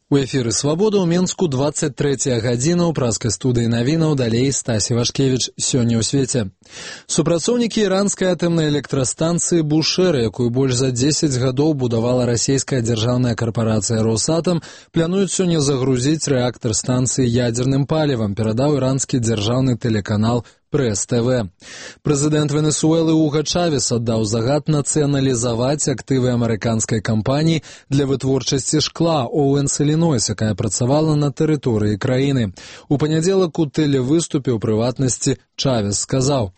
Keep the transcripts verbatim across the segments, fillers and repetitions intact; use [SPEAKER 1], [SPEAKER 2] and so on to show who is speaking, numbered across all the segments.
[SPEAKER 1] У эфіры «Свабода» ў Менску двадцать трэцяя гадзіна ў праскай студыі навінаў, далей Стасі Вашкевіч. Сёння ў свеце. Супрацоўнікі іранскай атамнай электрастанцыі «Бушэр», якую больш за дзесяць гадоў будавала расійская дзяржаўная карпарацыя «Росатам», плануюць сёння загрузіць рэактар станцыі ядзерным палівам, перадаў іранскі дзяржаўны тэлеканал Пресс-ТВ. Прэзідэнт Венесуэлы Уга Чавес аддаў загад нацыяналізаваць актывы амерыканскай кампаніі для вытворчасці шкла Оуэнс Іллінойс, якая працавала на тэрыторыі краіны. У панядзелак у тэлевыступе ў прыватнасці Чавес сказаў: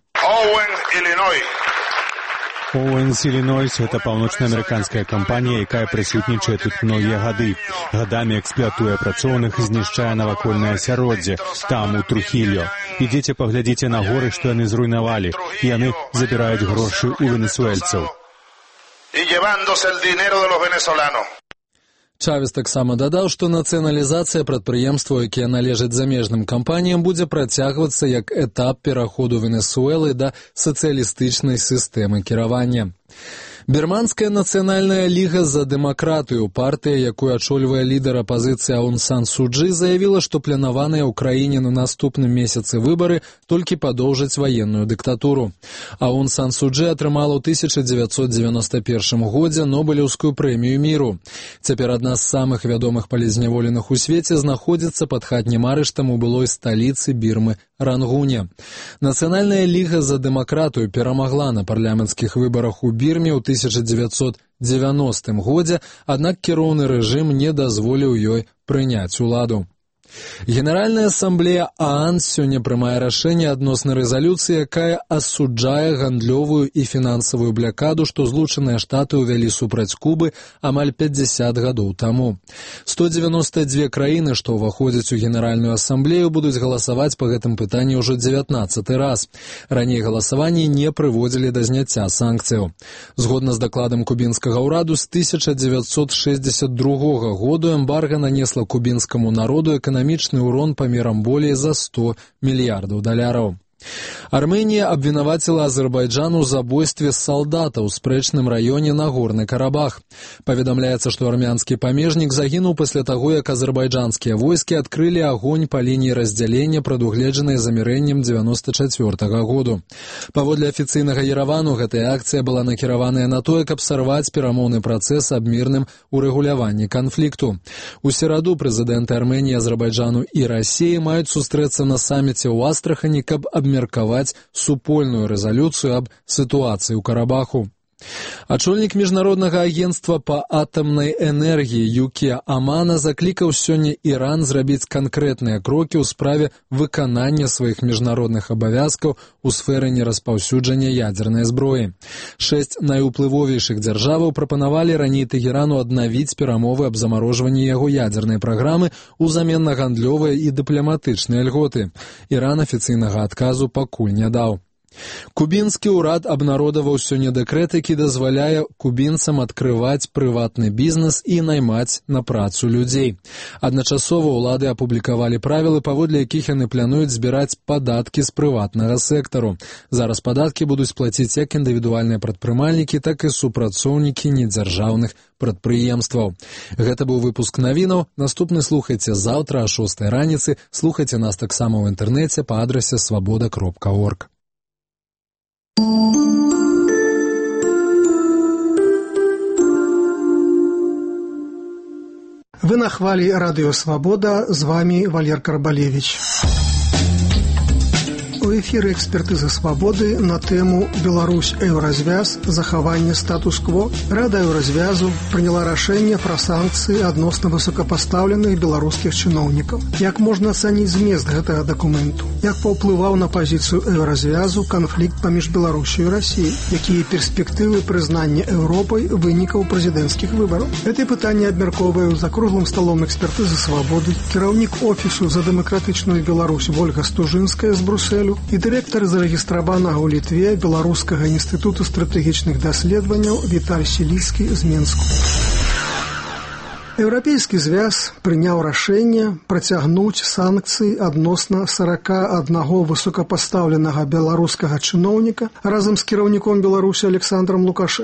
[SPEAKER 2] Оуэнс Іллінойс – это паўночнаамерыканская кампанія, якая прысутнічае тут многія гады. Гадамі эксплуатуе працоўных і знішчае навакольнае асяроддзе, там, у Трухільо. Ідзіце паглядзіце на горы, што яны зруйнавалі. Яны забіраюць грошы ў венесуэльцаў.
[SPEAKER 1] Чавес таксама дадаў, што нацыяналізацыя прадпрыемстваў, якія належаць замежным кампаніям, будзе працягвацца як этап пераходу Венесуэлы да сацыялістычнай сістэмы кіравання. Бірманская нацыянальная ліга за дэмакратыю, партыя, якую ачольвае лідар апазіцыі Аун Сан Су Чжы, заявіла, што планаваныя ў краіне на наступным месяцы выбары толькі падоўжаць ваенную дыктатуру. Аун Сан Су Чжы атрымала ў тысяча дзевяцьсот дзевяноста першым годзе Нобелеўскую прэмію міру. Цяпер адна з самых вядомых палізняволеных у свеце знаходзіцца пад хатнім арыштам у былой сталіцы Бірмы Рангуне. Нацыянальная ліга за дэмакратыю перамагла на парламенцкіх выбарах у Бірме ў тысяча дзевяцьсот дзевяностым годзе, аднак кіроўны рэжым не дазволіў ёй прыняць уладу. Генеральная ассамблея ААН сёння прымае рашэнне адносна рэзалюцыі, якая асуджае гандлёвую і фінансавую блякаду, што Злучаныя Штаты ўвялі супраць Кубы амаль пяцьдзясят гадоў таму. сто дзевяноста дзве краіны, што ўваходзяць у Генеральную ассамблею, будуць галасаваць па гэтым пытанні ўжо дзевятнаццаты раз. Раней галасаванні не прыводзілі да зняцця санкцыяў. Згодна з дакладам кубінскага ўраду, з тысяча дзевяцьсот шэсцьдзесят другога году эмбарга нанесла кубінскаму народу эканамічны эканамічны ўрон памерам болей за сто мільярдаў даляраў. Армэнія абвінаваціла Азербайджан у забойстве салдата ў спрэчным раёне Нагорны Карабах. Паведамляецца, што армянскі памежнік загінуў пасля таго, як азербайджанскія войскі адкрылі агонь па лініі раздзялення, прадугледжанай замірэннем дзевяноста чацвёртага году. Паводле афіцыйнага Ерэвану, гэтая акцыя была накіраваная на тое, каб сарваць перамоўны працэс аб мірным урэгуляванні канфлікту. У сераду прэзідэнты Армэніі, Азербайджану і Расіі маюць сустрэцца на саміце ў Астрахані, каб абмеркаваць супольную рэзалюцыю аб сітуацыі ў Карабаху. Ачольнік міжнароднага агенцтва па атамнай энергіі Юкія Амана заклікаў сёння Іран зрабіць канкрэтныя крокі ў справе выканання сваіх міжнародных абавязкаў у сферы нераспаўсюджання ядзернай зброі. Шэсць найуплывовейшых дзяржаваў прапанавалі раней Тэхерану аднавіць перамовы аб замарожванні яго ядзернай праграмы ўзамен на гандлёвыя і дыпламатычныя льготы. Іран афіцыйнага адказу пакуль не даў. Кубінскі ўрад абнародаваў сёння дэкрэт, які дазваляе кубінцам адкрываць прыватны бізнес і наймаць на працу людзей. Адначасова ўлады апублікавалі правілы, паводле якіх яны плануюць збіраць падаткі з прыватнага сектару. Зараз падаткі будуць плаціць як індывідуальныя прадпрымальнікі, так і супрацоўнікі недзяржаўных прадпрыемстваў. Гэта быў выпуск навінаў. Наступны слухайце заўтра а шостай раніцы. Слухайце нас таксама ў інтэрнэце па адрасе свабода кропка орг.
[SPEAKER 3] Вы на хвалі радыё «Свабода», з вами Валер Карбалевич. У эфіры экспертызы «Свабоды» на тэму «Беларусь еўразвяз. Захаванне статус-кво». Рада еўразвязу прыняла рашэнне пра санкцыі адносна высокапастаўленых беларускіх чыноўнікаў. Як можна ацаніць змест гэтага дакументу? Як паўплываў на пазіцыю еўразвязу канфлікт паміж Беларусю і Расіяй? Якія перспектывы прызнання Еўропай вынікаў прэзідэнцкіх выбараў? Гэтыя пытанні абмяркоўваю за круглым сталом экспертызы «Свабоды» кіраўнік офісу за дэмакратычную Беларусь Вольга Стужынская з Брусэлю і дырэктар зарэгістраванага ў Літве Беларускага інстытуту стратэгічных даследаванняў Віталь Сіліцкі з Менску. Еўрапейскі звяз прыняў рашэнне працягнуць санкцыі адносна сарака аднаго высокапастаўленага беларускага чыноўніка разам з кіраўніком Беларусі Александром Лукашенко.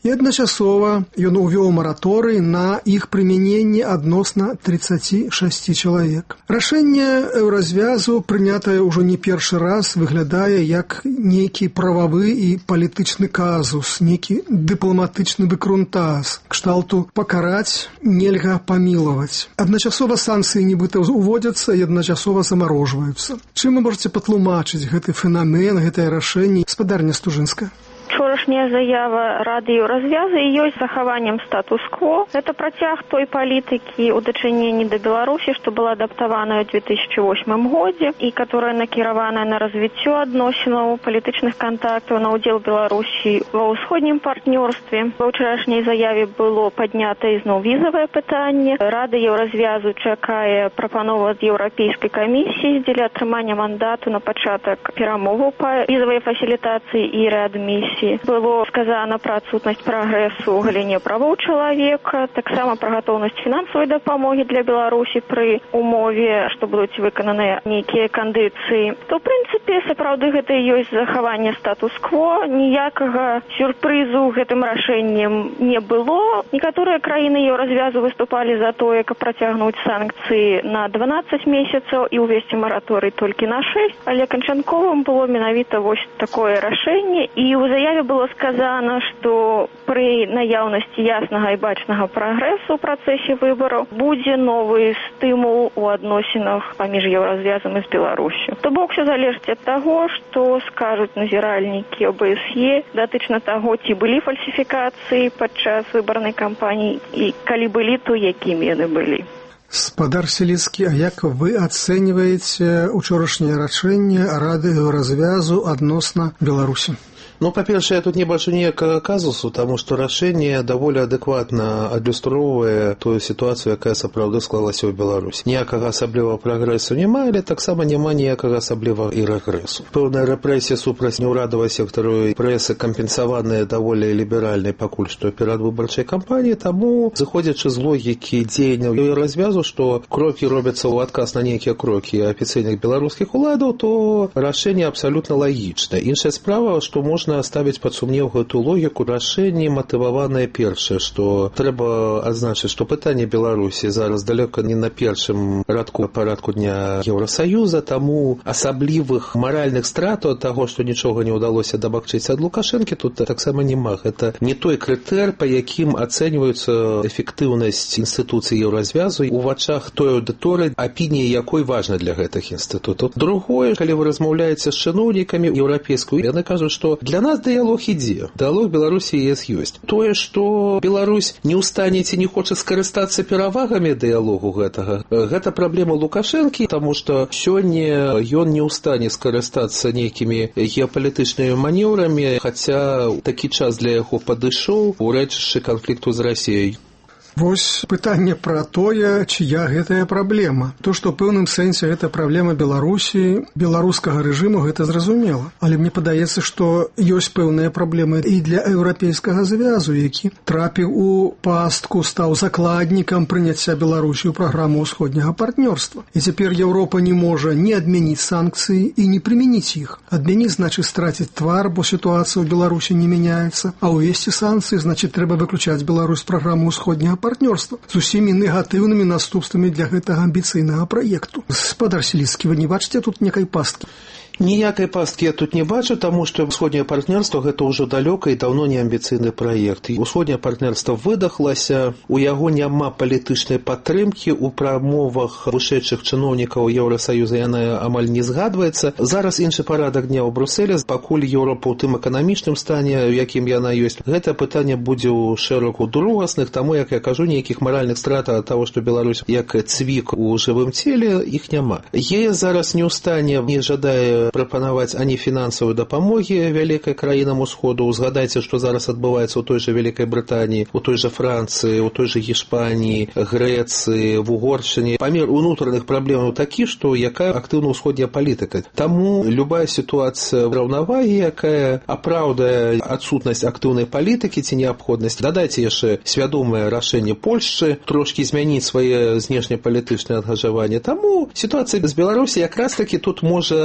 [SPEAKER 3] і адначасова ён увёў мараторый на іх прымяненне адносна тридцати шести чалавек. Рашэнне еўразвязу, прынятае ўжо не першы раз, выглядае як нейкі прававы і палітычны казус, нейкі дыпламатычны выкрунтаз, кшталту пакараць нельга памілаваць. Адначасова санкцыі нібыта уводзяцца і адначасова замарожваюцца. Чым вы можаце патлумачыць гэты фенамен, гэтае рашэнне, гаспадарня Стужынская?
[SPEAKER 4] Учорашняя заява Рады Еўразвязу і ёсць захаваннем статус-кво. Это працяг той палітыкі ў дачыненні да Беларусі, што была адаптаваная ў две тысячи восьмым годзе і которая накіраваная на развіццё адносінаў палітычных кантактаў, на ўдзел Беларусі ва ўсходнім партнёрстве. Ва ўчарашняй заяве было паднята ізноў візавае пытанне. Рада Еўразвязу чакае прапанову ад Еўрапейскай камісіі дзеля атрымання мандату на пачатак перамоваў па візавай фасілітацыі і рэадмісіі. Было сказано пра адсутнасць прагрэсу ў галіне правоў чалавека, таксама пра гатоўнасць фінансавай дапамогі для Беларусі пры умове, што будуць выкананыя нейкія кандыцыі. То, ў прынцыпе, сапраўды гэта і ёсць захаванне статус-кво, ніякага сюрпрызу гэтым рашэннем не было. Некаторыя краіны Еўразвязу выступалі за тое, каб працягнуць санкцыі на дванаццаць месяцаў і ўвесці мараторый толькі на шэсць, але канчатковым было менавіта вось такое рашэнне, і ў заяве было сказано, што пры наяўнасці яснага і бачнага прагрэсу ў працэсе выбараў будзе новы стымул у адносінах паміж Еўразвязам і з Беларусю. То бок все залежыць ад таго, што скажуць назіральнікі о бэ эс е датычна таго, ці былі фальсіфікацыі падчас выбарнай кампаніі і калі былі, то якімі яны былі.
[SPEAKER 3] Спадар Селіцкі, а як вы ацэньваеце учорашняе рашэнне Рады Еўразвязу адносна Беларусі?
[SPEAKER 5] Ну, па-першае, я тут не бачу ніякага казусу, таму што рашэнне даволі адэкватна адлюстроўвае тую сітуацыю, якая сапраўды склалася ў Беларусі. Ніякага асаблівага прагрэсу няма, але таксама няма ніякага асаблівага і рэгрэсу. Пэўная рэпрэсія супраць неўрадавага сектару прэсы кампенсаваныя даволі ліберальнай пакуль што перадвыбарчай кампаніі, таму, зыходзячы з логікі дзеянняў Еўразвязу, што крокі робяцца ў адказ на нейкія крокі афіцыйных беларускіх уладаў, то рашэнне абсалютна лагічна. Іншая справа, што можна ставіць пад сумнеў гэтую логіку, рашэнне матываванае першае, што трэба адзначыць, што пытанне Беларусі зараз далёка не на першым радку парадку дня Еўрасаюза, таму асаблівых маральных стратаў ад таго, што нічога не ўдалося дамагчыць ад Лукашэнкі, тут таксама няма. Гэта не той крытэр, па якім ацэньваецца эфектыўнасць інстытуцыі Еўразвязу у вачах той аўдыторыі, апінія якой важна для гэтых інстытутаў. Другое, калі вы размаўляеце з чыноўнікамі еўрапейскую, яны кажуць, што для нас дыялог ідзе. Дыялог Беларусі і ЕС ёсць. Тое, што Беларусь не ў стане ці не хоча скарыстацца перавагамі дыялогу гэтага, гэта праблема Лукашэнкі, таму што сёння ён не ў стане скарыстацца нейкімі геапалітычнымі манеўрамі, хаця такі час для яго падышоў у рэчышчы канфлікту з Расіяй.
[SPEAKER 3] Вось пытанне пра тое, чыя гэтая праблема. То, што ў пэўным сэнсе гэта праблема Беларусі, беларускага рэжыму, гэта зразумела. Але мне падаецца, што ёсць пэўныя праблемы і для еўрапейскага звязу, які трапіў у пастку, стаў закладнікам прыняцця Беларусі ў праграму ўсходняга партнёрства. І цяпер Еўропа не можа не адмяніць санкцыі і не прымяніць іх. Адмяніць значыць страціць твар, бо сітуацыя ў Беларусі не мяняецца, а ўвесці санкцыі значыць трэба выключаць Беларусь з праграмы ўсходняга партнёрства з усімі негатыўнымі наступствамі для гэтага амбіцыйнага праекту. Спадар Селіцкі, вы не бачыце тут некай пасткі?
[SPEAKER 5] Ніякай пасткі я тут не бачу, таму што ўсходняе партнёрства гэта ўжо далёка і даўно не амбіцыйны праект. Усходняе партнёрства выдахлася, у яго няма палітычнай падтрымкі, у прамовах вышэйшых чыноўнікаў Еўрасаюза яна амаль не згадваецца. Зараз іншы парадак дня ў Брусэле, пакуль Еўропа ў тым эканамічным стане, у якім яна ёсць. Гэта пытанне будзе ў шэраку другасных, таму, як я кажу, ніякіх маральных стратаў ад таго, што Беларусь як цвік у жывым целе, іх няма. Е зараз не ў стане, не жадае прапанаваць ані фінансавай дапамогі вялікай краінам усходу. Узгадайце, што зараз адбываецца ў той жа Вялікай Брытаніі, у той жа Францыі, у той жа Гішпаніі, Грэцыі, в Угоршчыне. Памер унутраных праблемаў такі, што якая актыўна ўсходняя палітыка. Таму любая сітуацыя раўнавагі, якая апраўдае адсутнасць актыўнай палітыкі ці неабходнасць. Дадайце яшчэ свядомае рашэнне Польшчы трошкі змяніць свае знешнепалітычнае ангажаванне. Таму сітуацыя з Беларусі якраз такі тут можа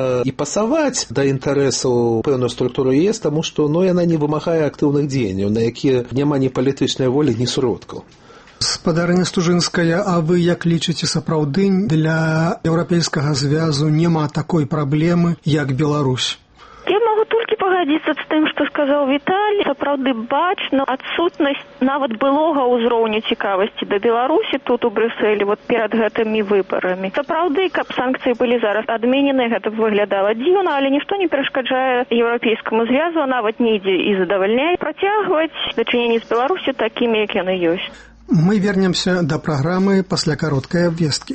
[SPEAKER 5] можна і пасаваць да інтарэсаў пэўную структуру ЕС, таму што ну, яна не вымагае актыўных дзеянняў, на якія няма ні палітычнай волі, ні сродкаў.
[SPEAKER 3] Спадарня Стужынская, а вы як лічыце, сапраўды для Еўрапейскага звязу няма такой праблемы, як Беларусь?
[SPEAKER 4] Я могу толькі пагадзіцца з тым, што сказаў Віталій. Сапраўды бачна адсутнасць нават былога ўзроўню цікавасці да Беларусі тут у Брюсселі вот перад гэтымі выбарамі. Сапраўды, каб санкцыі былі зараз адменены, гэта б выглядала дзіўна, але нішто не перашкаджае Еўрапейскаму звязу, нават не ідзе і задавальняе працягваць дачыненні з Беларусю такімі, як яны ёсць.
[SPEAKER 3] Мы вернемся да праграмы пасля кароткай абвесткі.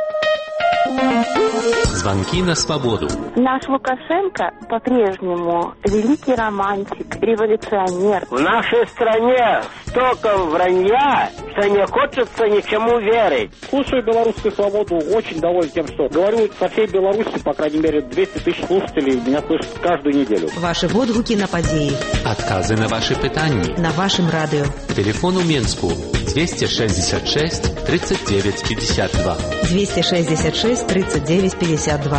[SPEAKER 6] Звонки на свободу.
[SPEAKER 7] Наш Лукашенко по-прежнему великий романтик, революционер.
[SPEAKER 8] В нашей стране столько вранья, что не хочется ничему верить.
[SPEAKER 9] Слушаю белорусскую свободу, очень доволен тем, что говорю со всей Беларуси, по крайней мере, двести тысяч слушателей меня слышат каждую неделю.
[SPEAKER 10] Ваши водгуки на подеи.
[SPEAKER 6] Отказы на ваши питания.
[SPEAKER 10] На вашем радио.
[SPEAKER 6] Телефон у Минску двести шестьдесят шесть тридцать девять пятьдесят два.
[SPEAKER 10] двести шестьдесят шесть тридцать девять пятьдесят два.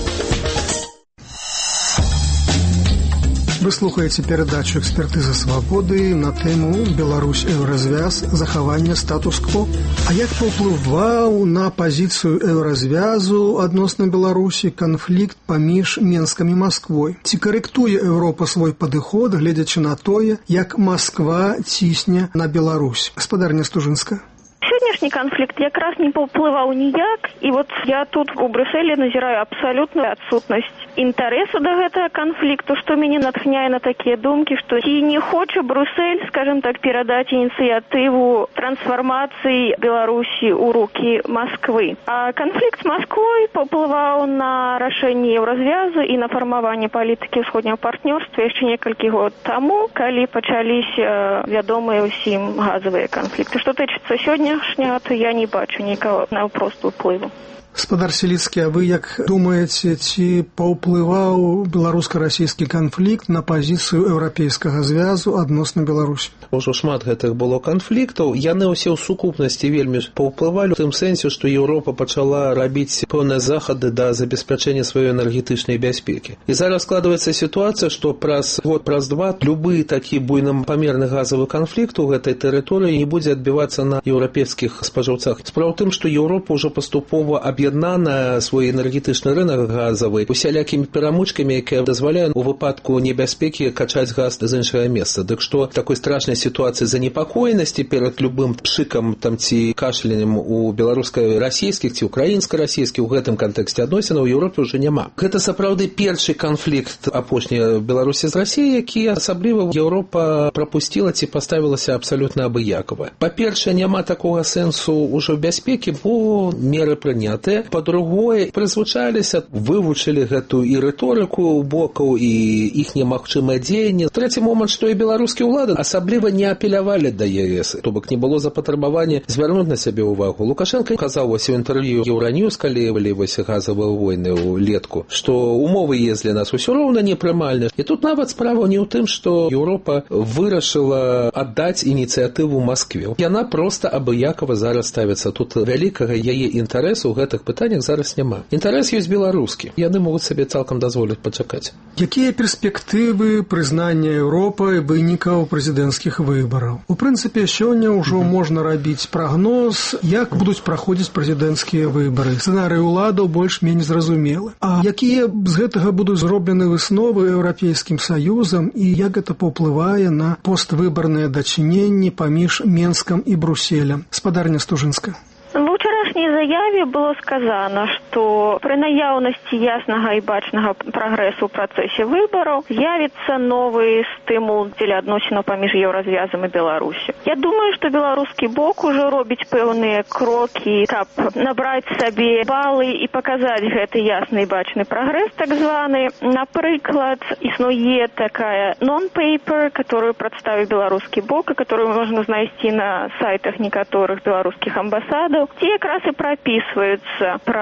[SPEAKER 3] Вы слухаеце перадачу «Экспертыза свабоды» на тэму «Беларусь Еўразвяз. Захаванне статус-кво». А як паўплываў на пазіцыю Еўразвязу адносна Беларусі канфлікт паміж Менскам і Масквой? Ці карэктуе Еўропа свой падыход, гледзячы на тое, як Масква цісне на Беларусь? Спадарня Стужынская.
[SPEAKER 4] Сённяшні канфлікт якраз не паўплываў ніяк, і вот я тут у Брюсселі назіраю абсалютную адсутнасць інтарэсу да гэтага канфлікту, што мяне натхняе на такія думкі, што ці не хоча Брюссель, скажем так, перадаць ініцыятыву трансфармацыі Беларусі ў рукі Масквы. А канфлікт з Масквой паўплываў на рашэнне Еўразвязу і на фармаванне палітыкі ўсходняга партнёрства яшчэ некалькі год таму, калі пачаліся вядомыя ўсім газавыя канфлікты. Што тычыцца сёння, то я не бачу нікого на просту ўплыву.
[SPEAKER 3] Спадар Селіцкі, а вы як думаеце, ці паўплываў беларуска-расійскі канфлікт на пазіцыю Еўрапейскага звязу адносна Беларусі?
[SPEAKER 5] Ужо шмат гэтых было канфліктаў. Яны ўсе ў сукупнасці вельмі паўплывалі у тым сэнсе, што Еўропа пачала рабіць пэўныя захады да забеспячэння сваёй энергетычнай бяспекі. І зараз складваецца сітуацыя, што праз год, праз два любы такі буйнапамерны газавы канфлікт у гэтай тэрыторыі не будзе адбівацца на еўрапейскіх спажыўцах. Справа ў тым, што Еўропа ўжо паступова аб'яднана на свой энергетычны рынок газавы усялякімі перамычкамі, якія дазваляюць у выпадку небяспекі качаць газ з іншага месца. Дык што такой страшнай сітуацыі занепакоенасці перад любым пшыкам там ці кашлянем у беларуска-расійскіх ці украінска-расійскіх у гэтым кантэксце адносінаў у Еўропе ўжо няма. Гэта сапраўды першы канфлікт апошні Беларусі з Расіяй, які асабліва Еўропа прапусціла ці паставілася абсалютна абыякава. Па-першае, няма такога сэнсу ўжо бяспекі, бо меры прынятыя. Па-другое, прызвычаліся, вывучылі гэту і рыторыку бокаў, і іх немагчымае дзеянне. Трэці момант, што і беларускія ўлады асабліва не апелявалі да ЕС, то бок не было запатрабавання звярнуць на сябе ўвагу. Лукашенко казаў вось у інтэрв'ю Еўраньюз, калі былі вось газавыя войны ўлетку, што умовы ЕС для нас усё роўна непрымальныя. І тут нават справа не ў тым, што Еўропа вырашыла аддаць ініцыятыву Маскве. Яна проста абыякава зараз ставіцца. Тут вялікага яе інтарэсу ў гэтых пытаннях зараз няма. Інтарэс ёсць беларускі. Яны могуць сабе цалкам дазволіць пачакаць.
[SPEAKER 3] Якія перспектывы прызнання Еўропы вынікаў прэзідэнцкіх выбараў? У прынцыпе, сёння ўжо mm-hmm. можна рабіць прагноз, як будуць праходзіць прэзідэнцкія выбары. Сцэнарый уладаў больш-менш зразумелы. А якія з гэтага будуць зроблены высновы Еўрапейскім Саюзам і як гэта паўплывае на поствыбарныя дачыненні паміж Менскам і Брюсселем? Спадарня Стужынская.
[SPEAKER 4] В учарашняй заяве было сказано, што пры наяўнасці яснага і бачнага прагрэсу ў працэсе выбараў з'явіцца новы стымул дзеля адносінаў паміж Еўразвязам і Беларусю. Я думаю, што беларускі бок ужо робіць пэўныя крокі, каб набраць сабе балы і паказаць гэты ясны і бачны прагрэс, так званы. Напрыклад, існуе такая non-paper, которую прадставіў беларускі бок, і которую можна знайсці на сайтах некаторых беларускіх амбасадаў, ці якраз і прапісваюцца пра тое,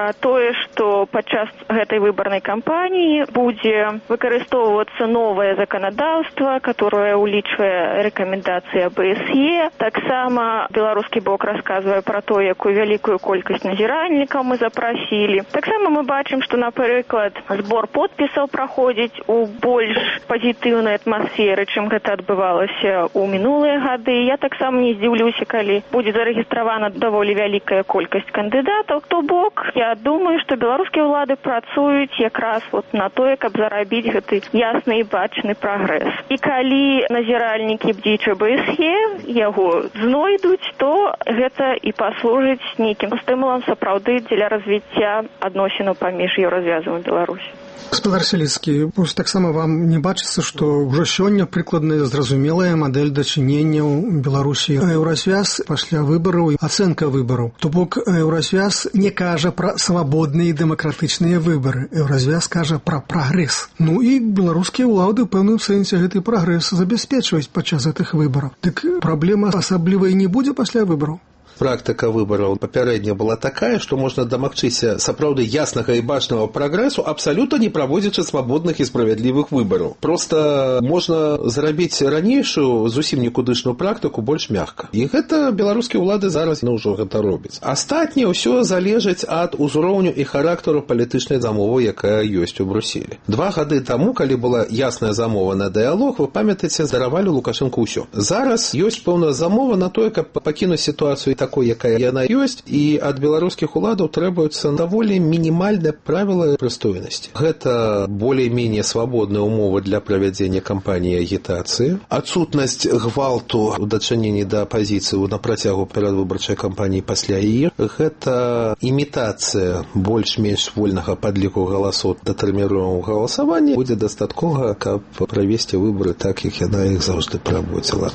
[SPEAKER 4] тое, што падчас гэтай выбарнай кампаніі будзе выкарыстоўвацца новае заканадаўства, которое улічвае рэкамендацыі а бэ эс е. Таксама беларускі бок расказвае пра то, якую вялікую колькасць назіральнікаў мы запрасілі. Таксама мы бачым, што, напрыклад, збор подпісаў праходзіць у больш пазітыўнай атмасферы, чым гэта адбывалася ў мінулыя гады. Я таксама не здзіўлюся, калі будзе зарэгістравана даволі вялікая колькасць кандыдатаў. То бок, я думаю, што беларускія ўлады працуюць якраз вот на тое, каб зарабіць гэты ясны і бачны прагрэс. І калі назіральнікі бдзіча а бэ эс е яго знойдуць, то гэта і паслужыць нейкім стымулам сапраўды дзеля развіцця адносінаў паміж Еўразвязам і Беларусі.
[SPEAKER 3] Гаспадар Селіцкі, таксама вам не бачыцца, што ўжо сёння прыкладная зразумелая мадэль дачыненняў Беларусі Еўразвяз пасля выбараў і ацэнка выбараў. То бок Еўразвяз не кажа пра свабодныя і дэмакратычныя выбары. Еўразвяз кажа пра прагрэс. Ну і беларускія ўлады ў пэўным сэнсе гэты прагрэс забяспечваюць падчас гэтых выбараў. Дык праблема асаблівай не будзе пасля выбараў?
[SPEAKER 5] Практыка выбараў папярэдня была такая, што можна дамагчыся сапраўды яснага і бачнага прагрэсу, абсалютна не праводзячы свабодных і справядлівых выбараў. Проста можна зрабіць ранейшую зусім нікудышную практыку больш мякка. І гэта беларускія ўлады зараз ну, ўжо гэта робяць. Астатняе ўсё залежыць ад узроўню і характару палітычнай замовы, якая ёсць у Брюсселі. Два гады таму, калі была ясная замова на дыялог, вы памятаеце, даравалі Лукашэнку ўсё. Зараз ёсць пэўная замова на тое, каб пакінуць сітуацыю такой, якая яна ёсць, і ад беларускіх уладаў требуюцца даволі мінімальныя правілы прыстойнасці. Гэта болей-менее свабодныя ўмовы для правядзення кампаніі агітацыі, адсутнасць гвалту ў дачыненні да апазіцыі на працягу перадвыбарчай кампаніі пасля яе, гэта імітацыя больш-менш вольнага падліку галасоў датэрміновага галасавання будзе дастаткова, каб правесці выбары так, як яна іх заўжды праводзіла.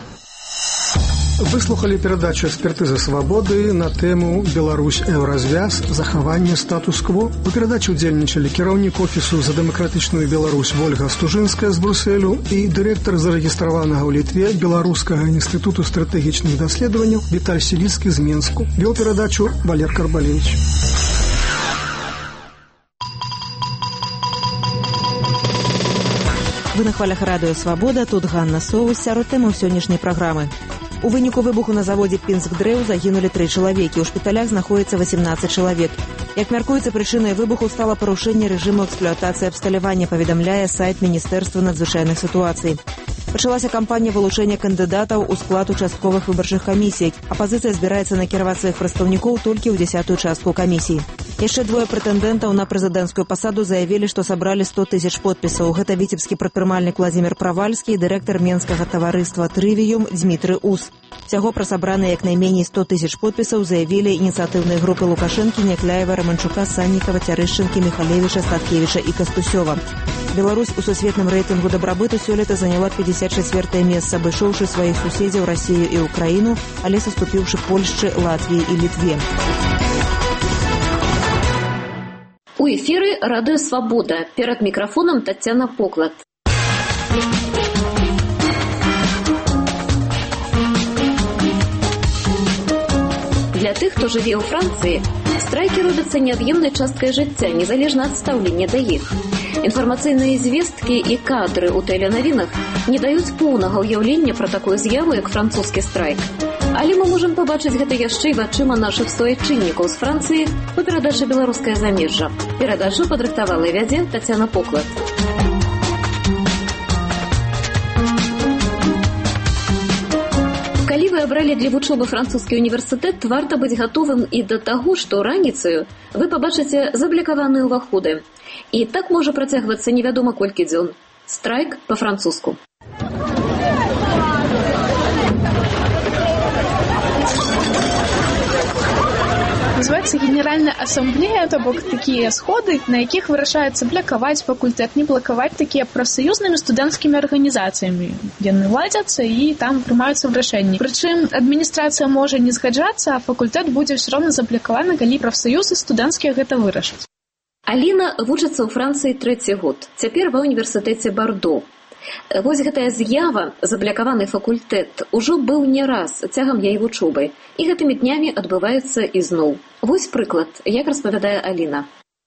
[SPEAKER 3] Выслухали перадачу «Экспертиза свободы» на тему «Беларусь Еўразвяз. Захаванне статус-кво». У перадачі удзельнічалі кіраўнік офісу за дэмакратычную Беларусь Вольга Стужынская з Брюсселю і дырэктар зарэгістраванага ў Літве Беларускага інстытуту стратэгічных даследаванняў Віталь Селіцкі з Менску. Вёў перадачу Валер Карбалевич.
[SPEAKER 10] Вы на хвалях радыё «Свабода», тут Ганна Соус, сярод тэмаў сённяшняй праграмы. У выніку выбуху на заводзе Пінск-Дрэў загінулі тры чалавекі, у шпіталях знаходзіцца васемнаццаць чалавек. Як мяркуецца, прычынай выбуху стала парушэнне рэжыму эксплуатацыі абсталявання, паведамляе сайт Міністэрства надзвычайных сітуацый. Пачалася кампанія вылучэння кандыдатаў у склад участковых выбарчых камісій. Апазіцыя збіраецца накіраваць сваіх прадстаўнікоў толькі ў дзясятую частку камісій. Яшчэ двое прэтэндэнтаў на прэзідэнцкую пасаду заявілі, што сабралі сто тысяч подпісаў. Гэта віцебскі прадпрымальнік Владзімір Правальскі і дырэктар менскага таварыства «Трывіюм» Дзмітрый Ус. Всяго пра сабраныя як найменей сто тысяч подпісаў заявілі ініцыятыўныя групы Лукашэнкі, Някляева, Раманчука, Саннікава, Цярэшчынкі, Міхалевіча, Статкевіча і Кастусёва. Беларусь у сусветным рэйтынгу дабрабыту сёлета заняла пятьдесят четвёртае месца, абышоўшы сваіх суседзяў Расію і Украіну, але саступіўшы Польшчы, Латвіі і Літве.
[SPEAKER 11] У эфіры радыё «Свабода». Перад мікрафонам Тацяна Поклад. Для тых, хто жыве ў Францыі, страйкі робяцца неад'емнай часткай жыцця, незалежна ад стаўлення да іх. Інфармацыйныя звесткі і кадры ў тэленавінах не даюць поўнага ўяўлення пра такую з'яву, як французскі страйк. Але мы можам пабачыць гэта яшчэ і вачыма нашых суайчыннікаў з Францыі у перадачы «Беларускае замежжа». Перадачу падрыхтавала і вядзе Тацяна Поклад. Калі вы абралі для вучобы французскі універсітэт, варта быць гатовым і да таго, што раніцаю вы пабачыце заблікаваныя ўваходы. І так можа працягвацца невядома колькі дзён. Страйк па-французску.
[SPEAKER 12] Называется Генеральная ассамблея, то бок такие сходы, на якіх вырашаецца блакаваць факультэт, не блакаваць такія прафсаюзнымі студэнцкімі арганізацыямі. Яны ладзяцца і там прымаюцца рашэнні. Прычым адміністрацыя можа не згаджацца, а факультэт будзе ўсё роўна заблакаваны, калі прафсаюзы студэнцкія гэта вырашаць.
[SPEAKER 11] Аліна вучыцца ў Францыі трэці год. Цяпер ва ўніверсітэце Бардо. Вось гэтая з'ява, заблякаваны факультэт, ужо быў не раз цягам яе вучобы. І гэтымі днямі адбываецца ізноў. Вось прыклад, як распавядае Аліна.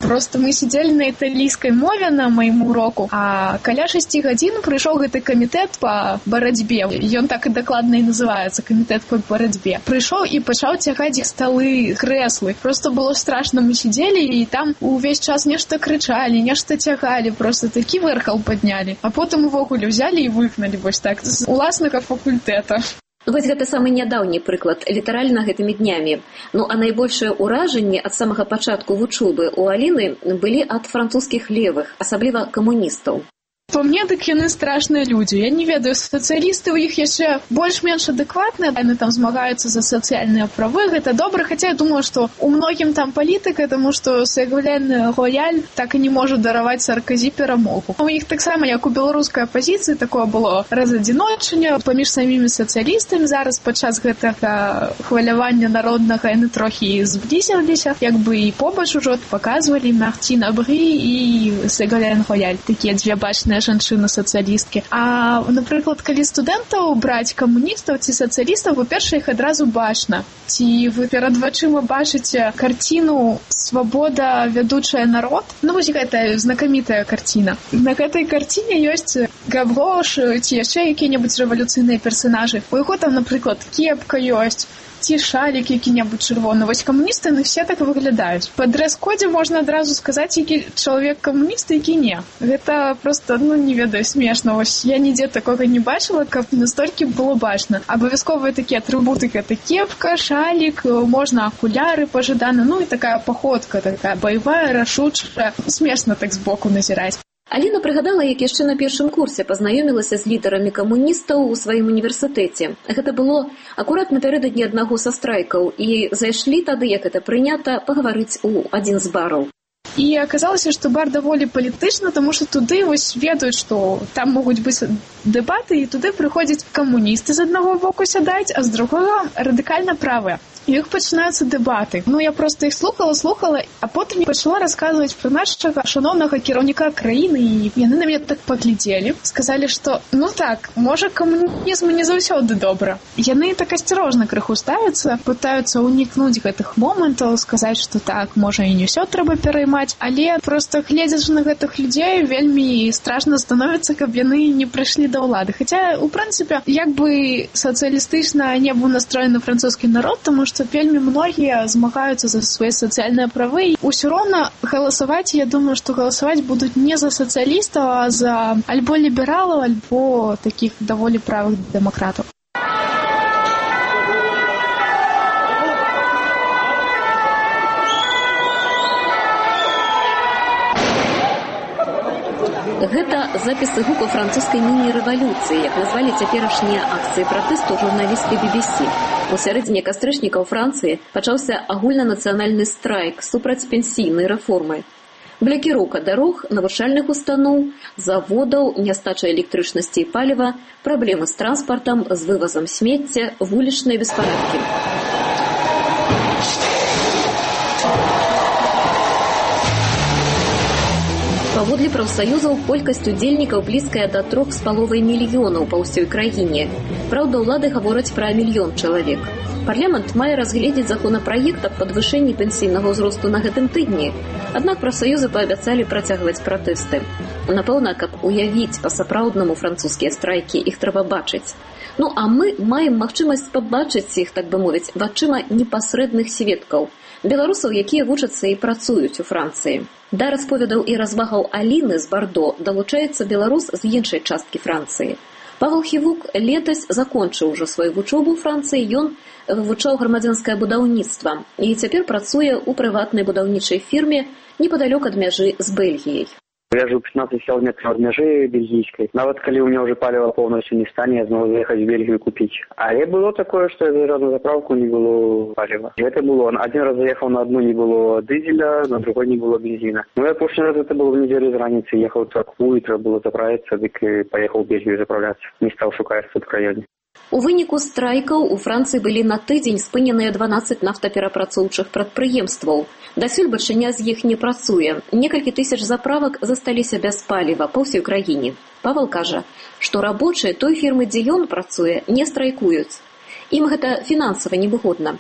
[SPEAKER 12] Просто мы сидели на італійскай мове на маім уроку, а каля шасці гадзін прыйшоў гэты камітэт па барацьбе. Ён так і дакладна і называецца, камітэт па барацьбе. Прыйшоў і пачаў цягаць сталы, крэслы. Просто было страшна, мы сидели, і там увесь час нешта крычалі, нешта цягалі, просто такі вэрхал паднялі. А потым увогуле ўзялі і выгналі вось так з уласнага факультэта.
[SPEAKER 11] Вось гэта самы нядаўні прыклад, літаральна гэтымі днямі. Ну, а найбольшае ўражанне ад самага пачатку вучобы ў Аліны былі ад французскіх левых, асабліва камуністаў.
[SPEAKER 12] По мне, так яны страшныя людзі. Я не ведаю, сацыялісты ў іх яшчэ больш-менш адэкватныя, яны там змагаюцца за сацыяльныя правы, гэта добра, хаця я думаю, што у многім там палітыка, таму што Ségolène Royal так і не можа дараваць Саркозі перамогу. У іх таксама, як у беларускай апазіцыі, такое было разадзіночанне паміж самімі сацыялістамі. Зараз падчас гэтага хвалявання народнага яны трохі зблізіліся, як бы і побач ужо паказвалі Мартин Абрі і Ségolène Royal, такія дзве бачныя жанчыны-сацыялісткі. А, напрыклад, калі студэнтаў браць камуністаў ці сацыялістаў, па-першае, іх адразу бачна. Ці вы перад вачыма бачыце карціну «Свабода, вядучая народ»? Ну, вось гэта знакамітая карціна. На гэтай карціне ёсць Гаврош ці яшчэ якія-небудзь рэвалюцыйныя персанажы. У яго там, напрыклад, кепка ёсць, ці шалік які-небудзь чырвоны. Вось камуністы, яны все так выглядаюць. Па дрэс-кодзе можна адразу сказаць, які чалавек камуніст, які не. Гэта просто, ну, не ведаю, смешна. Вось я нідзе такога не бачыла, каб настолькі было бачна. Абавязковыя такія атрыбуты, гэта кепка, шалік, можна акуляры пажаданы, ну і такая паходка, такая баявая, рашучая. Смешна так збоку назіраць.
[SPEAKER 11] Аліна прыгадала, як яшчэ на першым курсе пазнаёмілася з лідарамі камуністаў у сваім універсітэце. Гэта было акурат напярэдадні аднаго са страйкаў, і зайшлі тады, як гэта прынята, пагаварыць у адзін з бараў.
[SPEAKER 12] І аказалася, што бар даволі палітычна, таму што туды вось ведаюць, што там могуць быць дэбаты, і туды прыходзяць камуністы з аднаго боку сядаць, а з другога радыкальна правыя. І іх пачынаюцца дэбаты. Ну, я проста іх слухала, слухала, а потым пачала расказваць пра нашага шаноўнага кіраўніка краіны, і яны на мяне так паглядзелі, сказалі, што, ну так, можа, камунізм не заўсёды добра. Яны так асцярожна крыху ставяцца, пытаюцца ўнікнуць гэтых момантаў, сказаць, што так, можа, і не ўсё трэба пераймаць, але проста гледзячы на гэтых людзей, вельмі страшна становіцца, каб яны не прыйшлі да ўлады. Хаця, у прынцыпе, як бы сацыялістычна не быў настроены французскі народ, таму што вельмі многія змагаюцца за свае сацыяльныя правы. Усё роўна галасаваць, я думаю, што галасаваць будуць не за сацыялістаў, а за альбо лібералаў, альбо такіх даволі правых дэмакратаў.
[SPEAKER 11] Гэта запісы гуку французскай міні-рэвалюцыі, як назвалі цяперашнія акцыі пратэсту журналісткі би би сі. У сярэдзіне кастрычніка ў Францыі пачаўся агульнанацыянальны страйк супраць пенсійнай рэформы. Блакіроўка дарог, навучальных устаноў, заводаў, нястача электрычнасці і паліва, праблемы з транспартам, з вывазам смецця, вулічныя беспарадкі. Паводле прафсаюзаў, колькасць удзельнікаў блізкая да трох з паловай мільёнаў па ўсёй краіне. Праўда, ўлады гавораць пра мільён чалавек. Парламент мае разгледзець законапраект аб падвышэнні пенсійнага ўзросту на гэтым тыдні. Аднак прафсаюзы паабяцалі працягваць пратэсты. Напэўна, каб уявіць па-сапраўднаму французскія страйкі, іх трэба бачыць. Ну, а мы маем магчымасць пабачыць іх, так бы мовіць, вачыма непасрэдных сведкаў. Беларусаў, якія вучацца і працуюць у Францыі. Да расповедаў і развагаў Аліны з Бардо далучаецца беларус з іншай часткі Францыі. Павел Хівук летась закончыў ужо сваю вучобу ў Францыі, ён вывучаў грамадзянскае будаўніцтва і цяпер працуе ў прыватнай будаўнічай фірме непадалёк ад мяжы з Бельгіяй.
[SPEAKER 13] Я жыў пятнадцать кіламетраў ад мяжы бельгійскай. Нават калі ў меня ўжо паліва поўнасцю не стане, я змог заехаць в Бельгію купіць. Але было такое, што я заезжаў на заправку, не было паліва. Гэта было. Один раз заехаў на одну, не было дызеля, на другой не было бензина. Ну, я апошні раз это было в недзелю з раніцы. Ехаў в Траку, і трэба было заправіцца, дык і паехаў в Бельгію заправляцца. Не стаў шукаць тут в раёне.
[SPEAKER 11] У выніку страйкаў у Францыі былі на тыдзень спыненыя дванаццаць нафтаперапрацоўчых прадпрыемстваў. Дасюль бальшыня з іх не працуе. Некалькі тысяч заправак засталіся без паліва па ўсёй краіне. Павел кажа, што рабочыя той фірмы, дзе ён працуе, не страйкуюць. Ім гэта фінансава невыгодна.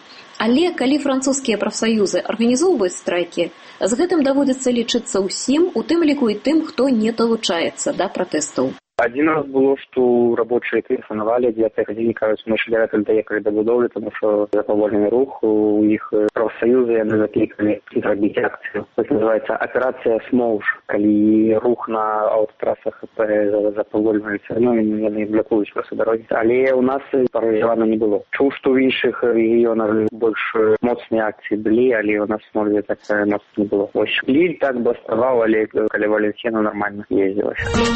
[SPEAKER 11] Але калі французскія прафсаюзы арганізоўваюць страйкі, з гэтым даводзіцца лічыцца ўсім, у тым ліку і тым, хто не далучаецца да пратэстаў.
[SPEAKER 13] Один раз было, что рабочие телефоновали, где-то ходили, кажется, мы шли это доехали до будовли, потому что за повольный рух у их профсоюзы они закликали зробить акцию. Это называется операция «Смоуш», когда рух на автотрассах за повольную цену, они блокуют просто дороги. Але у нас парализовано не было. Чув, что в інших регионах больше моцные акции были, але у нас в Норвегии так моцно не было. Лиль так бы оставал, але коли Валентина нормально ездилась.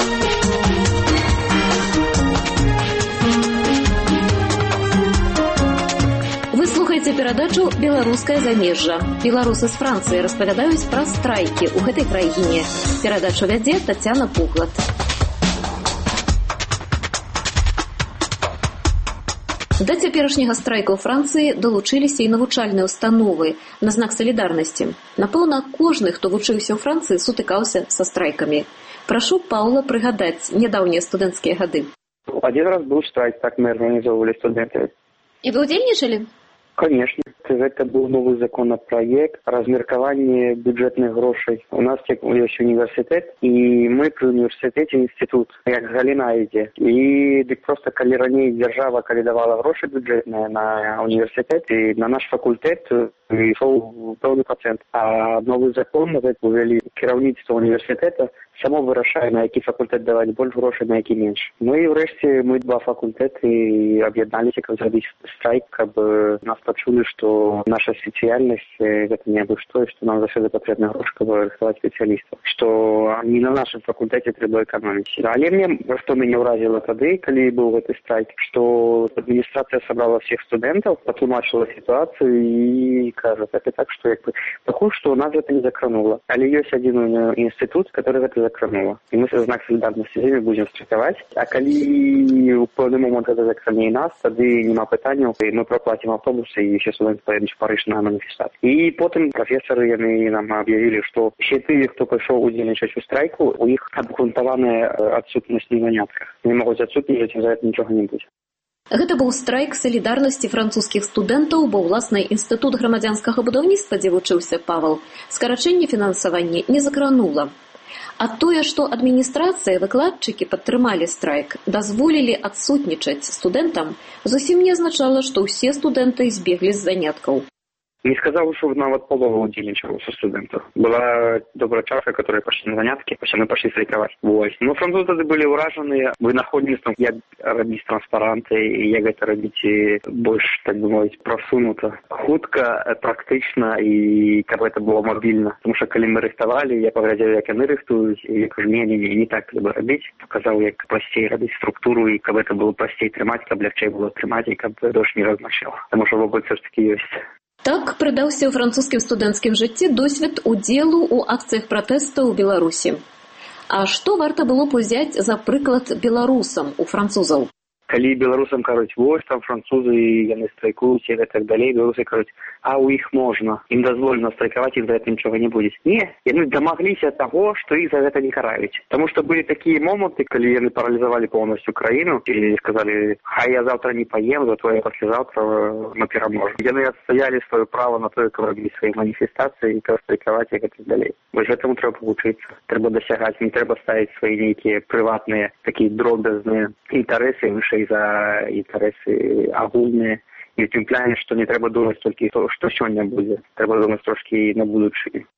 [SPEAKER 11] Вы слухаеце перадачу «Беларускае замежжа». Беларусы з Францыі распавядаюць пра страйкі ў гэтай краіне. Перадачу вядзе Тацяна Пуглат. Да цяперашняга страйка ў Францыі далучыліся і навучальныя установы на знак салідарнасці. Напэўна, кожны, хто вучыўся ў Францыі, сутыкаўся са страйкамі. Прашу Паўла прыгадаць нядаўнія студэнцкія гады.
[SPEAKER 13] Один раз был страйк, так мы организовывали студенты.
[SPEAKER 11] И вы удзельнічалі?
[SPEAKER 13] Конечно. Это был новый законопроект о размерковании бюджетных грошей. У нас есть университет, и мы при университете институт, как галина идзе. И дык просто, коли ранее держава, коли давала гроши бюджетные на университет, и на наш факультет шел певний процент. А новый закон увели керівництво университета само вирішає, на який факультет давати більше грошей, на який менше. Ми, врешті, ми два факультети об'єдналися, як зробити страйк, щоб нас почули, що наша спеціальність – це не або що, і що нам завжди потрібно гроші, щоб рихтувати спеціалістів. Що не на нашому факультеті треба економити. Але мені, що мене вразило тоді, коли був цей страйк, що адміністрація зібрала всіх студентів, потлумачила ситуацію і каже, це так, що якби, похоже, що нас це не закрануло. Але є один інститут, який це закрануло. І ми знак солідарності з ними будемо страйкувати. А коли у певний момент це закране і нас, тоді нема питання, ми проплатимо автобуси і ще студенти поїдуть в Париж на маніфестацію. І потім професори нам об'явили, що ще ті, хто прийшов удільничати у страйку, у їх обґрунтована відсутність на занятках. Не можуть відсутніти, за це нічого не буде.
[SPEAKER 11] Гэта быў страйк салідарнасці французскіх студэнтаў, бо ўласна інстытут грамадзянскага будаўніцтва, дзе вучыўся Павал, скарачэнне фінансавання не закранула. А тое, што адміністрацыя, выкладчыкі падтрымалі страйк, дазволілі адсутнічаць студэнтам, зусім не азначала, што ўсе студэнты збеглі з заняткаў.
[SPEAKER 13] Не сказал, что нават полова удзельнічала со студентов. Была добрая частка, которые пошли на занятки, потом мы пошли страйковать. Вот. Но французы были уражены вынаходніцтвом, як робить транспаранты, и як это робить больше, так бы мовить, просунуто. Хутко, практично, и как бы это было мобильно. Потому что, когда мы рихтовали, я поглядел, як они рихтують, и я кажу, не, не, не, не так треба робить. Показал, як простей робить структуру, и как это было простей тримать, как легче было тримать, и как дождь не размочил. Потому что вопрос все-таки есть.
[SPEAKER 11] Так прыдаўся ў французскім студэнцкім жыцці досвед удзелу ў акцыях пратэста ў Беларусі. А што варта было б узяць за прыклад беларусам у французаў?
[SPEAKER 13] Калі беларусам кажуць, вось там французы, яны страйкуюць і так далей, беларусы кажуць, а у іх можна, ім дазволена страйкаваць, ім за гэта нічога не будзе. Не, яны дамагліся таго, што іх за гэта не караюць. Таму што былі такія моманты, калі яны паралізавалі поўнасцю краіну і сказалі, хай я завтра не паем, зато я паслязаўтра мы пераможам. Яны адстаялі сваё права на тое, каб рабіць свае маніфестацыі і каб страйкаваць і так далей. Вось гэтаму трэба вучыцца. Трэба дасягаць, не трэба ставіць свае нейкія прыватныя, такія дробязныя інтарэсы вышэй за інтарэсы агульныя. І в тым плане, што не трэба думаць толькі то, што сёння будзе. Трэба думаць трошкі на будучыню.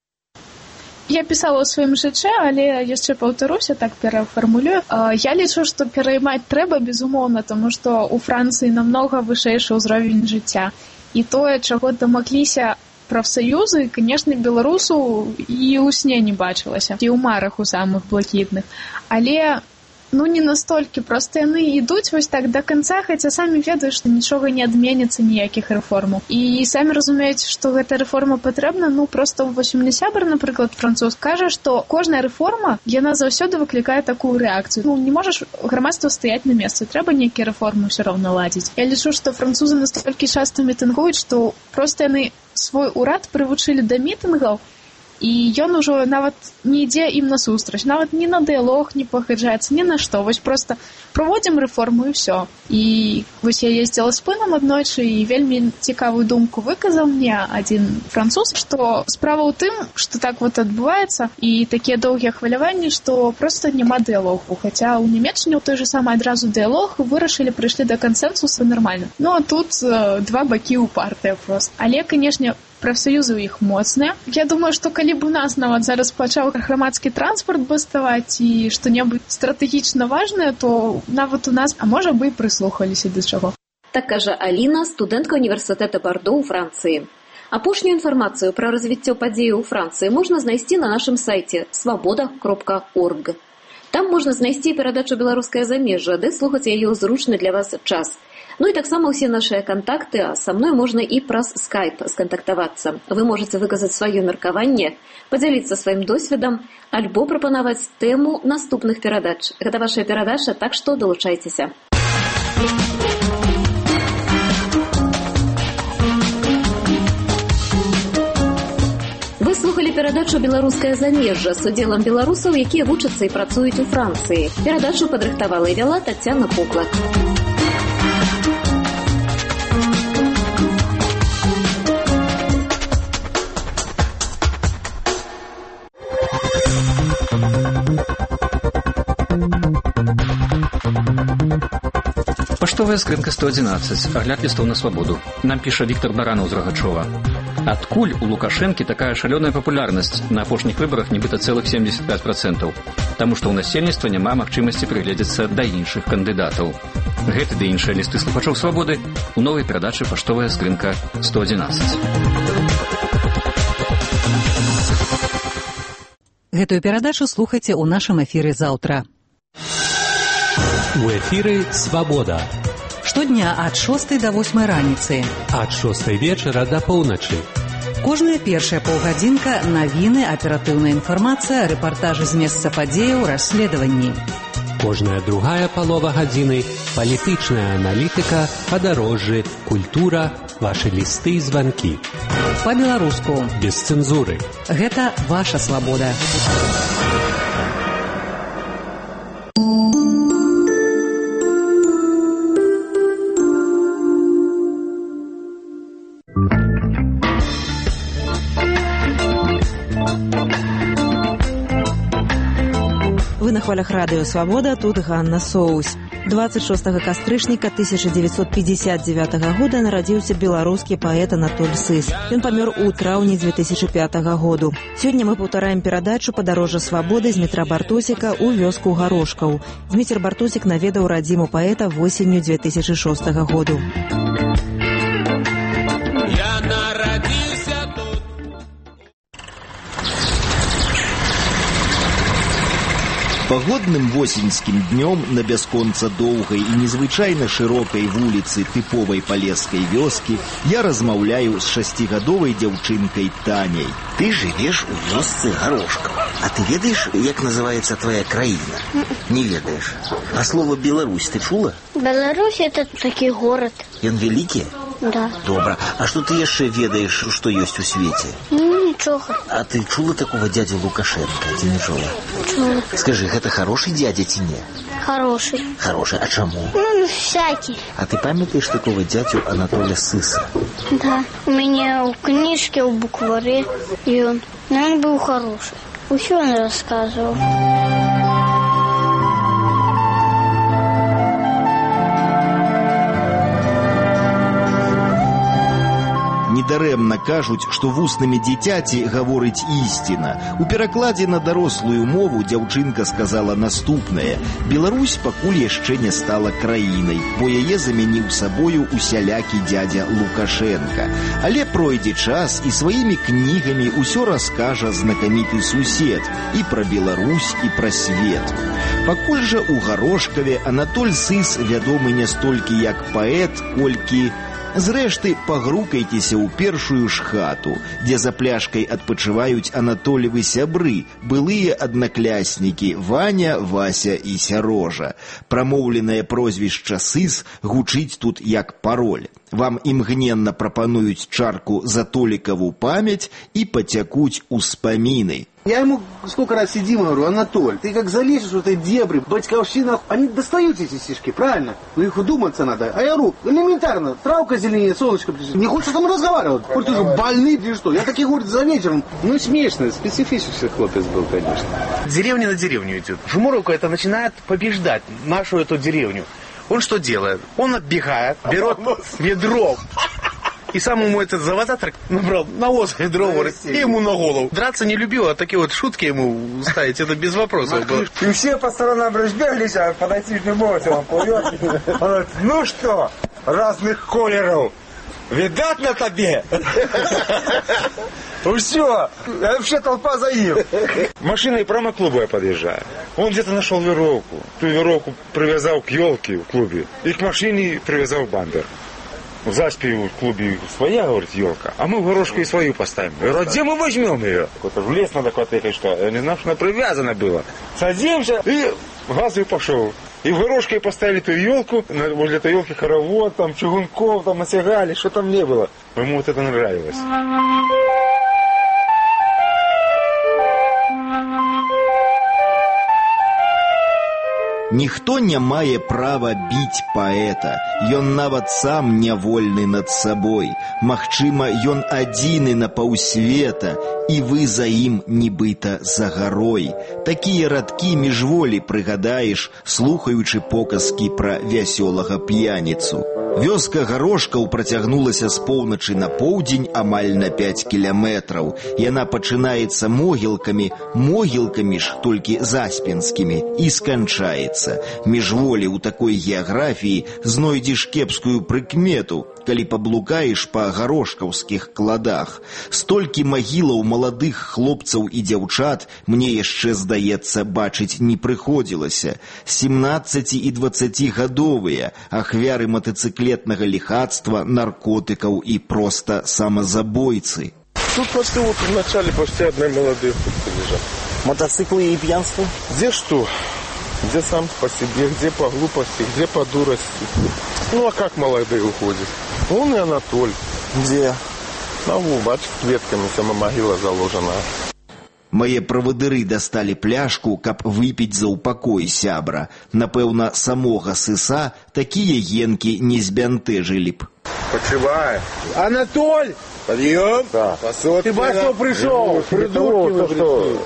[SPEAKER 12] Я пісала ў сваім жыцці, але яшчэ паўтаруся, так перафармулюю. Я лічу, што пераймаць трэба, безумоўна, таму што ў Францыі намнога вышэйшы ўзровень жыцця. І тое, чаго дамагліся прафсаюзы, канешне, беларусу і ў сне не бачылася, і ў марах у самых блакітных. Але ну, не настолькі, проста яны ідуць вось так да канца, хаця самі ведаюць, што нічога не адменіцца, ніякіх рэформаў. І самі разумеюць, што гэта рэформа патрэбна, ну, проста вось у мяне сябар, напрыклад, француз, кажа, што кожная рэформа, яна заўсёды выклікае такую рэакцыю. Ну, не можаш грамадства стаяць на месцы, трэба нейкія рэформы ўсё роўна ладзіць. Я лічу, што французы настолькі часта мітынгуюць, што проста яны свой урад прывучылі да мітынгаў, і ён ужо нават не ідзе ім насустрач, нават ні на дыялог не пагаджаецца, ні на што. Вось проста праводзім рэформу і ўсё. І вось я ездзіла з пынам аднойчы, і вельмі цікавую думку выказаў мне адзін француз, што справа ў тым, што так вот адбываецца, і такія доўгія хваляванні, што проста няма дыялогу. Хаця ў Нямецчыне ў той же самы адразу дыялог, вырашылі, прыйшлі да кансэнсусу нормально. Ну а тут э, два бакі упартыя проста. Але, канешне, прафсаюзы ў іх моцныя. Я думаю, што калі б у нас нават зараз пачаў грамадскі транспорт баставаць і што-небудзь стратэгічна важнае, то нават у нас, а можа бы, і прыслухаліся да чаго.
[SPEAKER 11] Так кажа Аліна, студэнтка універсітэта Бардо ў Францыі. Апошнюю інфармацыю пра развіццё падзеяў у Францыі можна знайсці на нашым сайце свабода кропка орг. Там можна знайсці перадачу «Беларускае замежжа», ды слухаць яе ў зручны для вас час. Ну і таксама ўсе нашыя кантакты, а са мной можна і праз скайп скантактавацца. Вы можаце выказаць сваё меркаванне, падзяліцца сваім досведам, альбо прапанаваць тэму наступных перадач. Гэта ваша перадача, так што далучайцеся. Вы слухалі перадачу «Беларускае замежжа» з удзелам беларусаў, якія вучацца і працуюць у Францыі. Перадачу падрыхтавала і вяла Таццяна Поклак.
[SPEAKER 14] Паштовая скрынка сто адзінаццаць. Агляд лістоў на свабоду. Нам піша Віктор Баранаў з Рагачова. Адкуль у Лукашэнкі такая шалёная папулярнасць? На апошніх выбарах нібыта цэлых семдзесят пяць процентаў. Таму што ў насельніцтва няма магчымасці прыгледзецца да іншых кандыдатаў. Гэты ды іншыя лісты слухачоў свабоды у новай перадачы «Паштовая скрынка сто адзінаццаць».
[SPEAKER 15] Гэтую перадачу слухайце ў нашым эфіры заўтра.
[SPEAKER 6] У эфіры «Свабода».
[SPEAKER 15] Штодня ад шостай да восьмай раніцы.
[SPEAKER 6] Ад шостай вечара да поўначы.
[SPEAKER 15] Кожная першая паўгадзінка – навіны, аператыўная інфармацыя, рэпартажы з месца падзеяў, расследаванні.
[SPEAKER 6] Кожная другая палова гадзіны – палітычная аналітыка, падарожжы, культура, вашы лісты і званкі.
[SPEAKER 15] Па-беларуску.
[SPEAKER 6] Без цэнзуры.
[SPEAKER 15] Гэта ваша свабода.
[SPEAKER 10] Вы на хвалях радыё «Свабода», тут Ганна Соус. двадцать шостага кастрычніка тысяча девятьсот пятьдесят девятого года нарадзіўся беларускі паэт Анатоль Сыс. Ён памёр у траўні две тысячи пятого году. Сёння мы паўтараем перадачу «Падарожжа свабоды» Змітра Бартусіка ў вёску Гарошкаў. Зміцер Бартусік наведаў радзіму паэта восенню две тысячи шостого году.
[SPEAKER 16] Пагодным восеньскім днём на бясконца доўгай і незвычайна шырокай вуліцы тыповай палескай вёскі я размаўляю з шасцігадовай дзяўчынкай Таняй.
[SPEAKER 17] Ты жывеш у вёсцы Гарошкава. А ты ведаеш, як называецца твоя краіна? Не ведаеш. А слово «Беларусь» ты чула?
[SPEAKER 18] Беларусь – это такі горад.
[SPEAKER 17] Ён вялікі?
[SPEAKER 18] Да.
[SPEAKER 17] Добра. А што ты яшчэ ведаеш, што ёсць у свеце?
[SPEAKER 18] Ну, нічога.
[SPEAKER 17] А ты чула такого дядю Лукашенко? Ці не чула?
[SPEAKER 18] Чула.
[SPEAKER 17] Скажи, гэта хороший дядя ці не?
[SPEAKER 18] Хороший.
[SPEAKER 17] Хороший. А чаму?
[SPEAKER 18] Ну, всякий.
[SPEAKER 17] А ты памятаеш такого дядю Анатоля Сыса?
[SPEAKER 18] Да. У меня у книжке, у букваре, и он. Но он был хороший. Усё он рассказывал.
[SPEAKER 16] Недарэмна кажуць, што вуснамі дзіцяці гаворыць ісціна. У перакладзе на дарослую мову дзяўчынка сказала наступнае: «Беларусь пакуль яшчэ не стала краінай, бо яе замяніў сабою усялякі дзядзя Лукашенка. Але пройдзе час, і сваімі кнігамі ўсё раскажа знакаміты сусед і пра Беларусь, і пра свет». Пакуль жа у Гарошкаве Анатоль Сыс вядомы не столькі як паэт, колькі Зрэшты, пагрукайцеся ў першую ж хату, дзе за пляшкай адпачываюць Анатолевы сябры, былыя аднакляснікі Ваня, Вася і Сярожа. Прамоўленае прозвішча «Сыс» гучыць тут як пароль. Вам імгненна прапануюць чарку за Толикову память и потякуть успомины.
[SPEAKER 19] Я ему сколько раз сидим и говорю: Анатоль, ты как залезешь в этой дебри, батьковщина, они достают эти стишки, правильно? Но их удуматься надо. А я говорю, элементарно, травка зеленее, солнышко прижит. Не хочешь со мной разговаривать? Хоть ты же больный или что? Я такие, говорит, за вечером. Ну, смешно, специфический хлопец был, конечно. Деревня на деревню идет. Жмуровка это начинает побеждать нашу эту деревню. Он что делает? Он отбегает, берет ведро. И сам ему этот заводатор набрал навоз ведро, и ему на голову. Драться не любил, а такие вот шутки ему ставить, это без вопросов было.
[SPEAKER 20] И все по сторонам разбеглись, а подойти не можете, он плывет. Он говорит: ну что, разных колеров, видать на тебе? Ну все, вообще толпа за ним. Машиной прямо к клубу я подъезжаю. Он где-то нашел веревку. Ту веревку привязал к елке в клубе. И к машине привязал бампер. В Заспе в клубе своя, говорит, елка, а мы в Горошку и свою поставим. Я говорю: а где мы возьмем ее? В лес надо куда-то ехать, что? Я не знал, что она привязана была. Садимся, и газ и пошел. И в Горошке поставили ту елку, возле этой елки хоровод, там чугунков, там насягали, что там не было. Ему вот это нравилось.
[SPEAKER 16] Ніхто не мае права біць паэта. Ён нават сам нявольны над сабой. Магчыма, ён адзіны на паўсвета, і вы за ім нібыта за гарой. Такія радкі міжволі прыгадаеш, слухаючы показкі пра вясёлага п'яніцу. Вёска Горошкаў працягнулася з поўначы на поўдзень амаль на пяць кіляметраў. Яна пачынаецца могілкамі, могілкамі ж толькі заспенскімі, і сканчаецца. Міжволі ў такой геаграфіі знойдзеш кепскую прыкмету, калі паблукаеш па горошкаўскіх кладах. Столькі магілаў маладых хлопцаў і дзяўчат мне яшчэ, здаецца, бачыць не прыходзілася. семнаццаці- і дваццацігадовыя ахвяры матацыклетнага ліхацтва, наркотыкаў і проста самазабойцы.
[SPEAKER 20] Тут почти вот в начале почти одни молодые хлопцы лежат.
[SPEAKER 19] Мотоциклы и пьянство?
[SPEAKER 20] Где что? Где сам по себе, где по глупости, где по дурости. Ну а как молодые уходят? Он и Анатоль.
[SPEAKER 19] Где?
[SPEAKER 20] На во, бачишь, ветками сама могила заложена.
[SPEAKER 16] Мае правадыры дасталі пляшку, каб выпіць за ўпакой сябра. Напэўна, самога Сыса такія генкі не збянтэжылі б.
[SPEAKER 20] Почивай.
[SPEAKER 19] Анатоль!
[SPEAKER 20] Подъем.
[SPEAKER 19] Да.
[SPEAKER 20] Посмотри.
[SPEAKER 19] Ты бачишь, кто пришел? Придурки, что?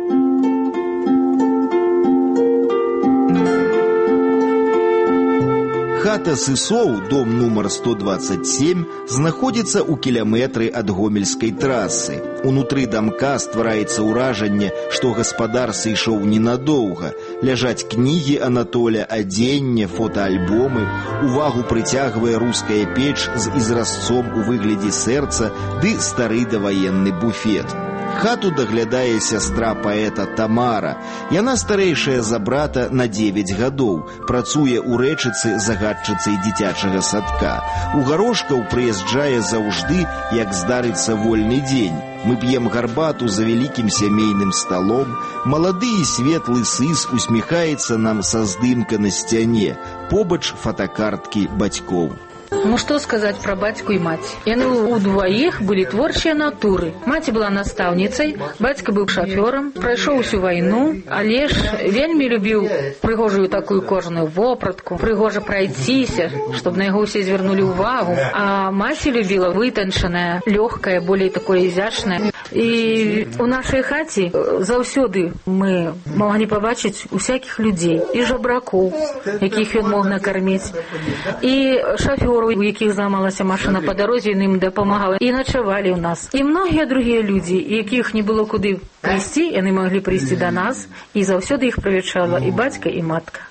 [SPEAKER 16] Хата Сысоў, дом нумар сто двадцать семь, знаходзіцца ў кіляметры ад гомельскай трасы. Унутры дамка ствараецца ўражанне, што гаспадар сышоў ненадоўга. Ляжаць кнігі Анатоля, адзенне, фотоальбомы. Увагу прыцягвае руская печ з ізразцом у выглядзе сэрца ды стары даваенны буфет. Хату даглядае сястра паэта Тамара. Яна старэйшая за брата на дзевяць гадоў. Працуе ў рэчыцы загадчыцай дзіцячага садка. У Горошкаў прыязджае заўжды, як здарыцца вольны дзень. Мы п'ем гарбату за вялікім сямейным сталом. Малады і светлы Сыс усміхаецца нам са здымка на сцяне. Побач фотокарткі бацькоў.
[SPEAKER 21] Ну что сказать про батьку и мать? Яны у двоих были творчие натуры. Мать была наставницей, батька был шофером, пройшоў усю войну, але ж вельмі любіў прыгожую такую кожаную вопратку, прыгожа пройціся, чтобы на яго все звярнули увагу. А мать любила вытанчанае, легкое, более такое изящное. И у нашей хаце заўсёды мы могли побачыць усяких людей, и жабракоў, якіх ён мог накормить, и шофёраў, у якіх зламалася машина по дарозе, ім дапамагала, і начавалі ў нас. І многія другія людзі, якіх не было куды прыйсці, яны маглі прыйсці да нас, і заўсёды іх прывечала і бацька, і матка.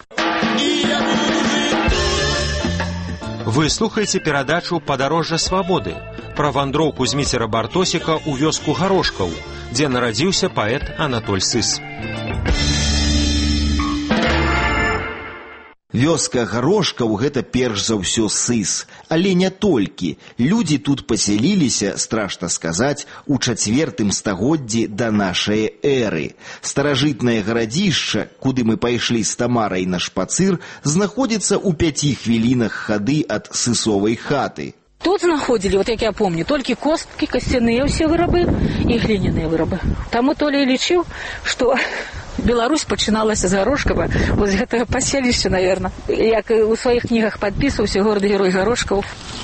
[SPEAKER 22] Вы слухаеце перадачу «Падарожжа свабоды» пра вандроўку зміцера Бартосіка ў вёску Горошкаў, дзе нарадзіўся паэт Анатоль Сыс.
[SPEAKER 16] Вёска Горошкаў — гэта перш за ўсё Сыс. Але не толькі. Людзі тут пасяліліся, страшна сказаць, у чацвертым стагоддзі да нашай эры. Старажытнае гарадзішча, куды мы пайшлі з Тамарай на шпацыр, знаходзіцца ў пяці хвілінах хады ад сысовай хаты.
[SPEAKER 21] Тут знаходзілі, вот як я помню, толькі косткі, касцяныя ўсе вырабы і гліняныя вырабы. Таму Толя лічыў, што Беларусь пачыналася з Гарошкава, вось гэтага паселішча, наверное. Як у сваіх кнігах падпісваўся горад-герой Гарошкаў.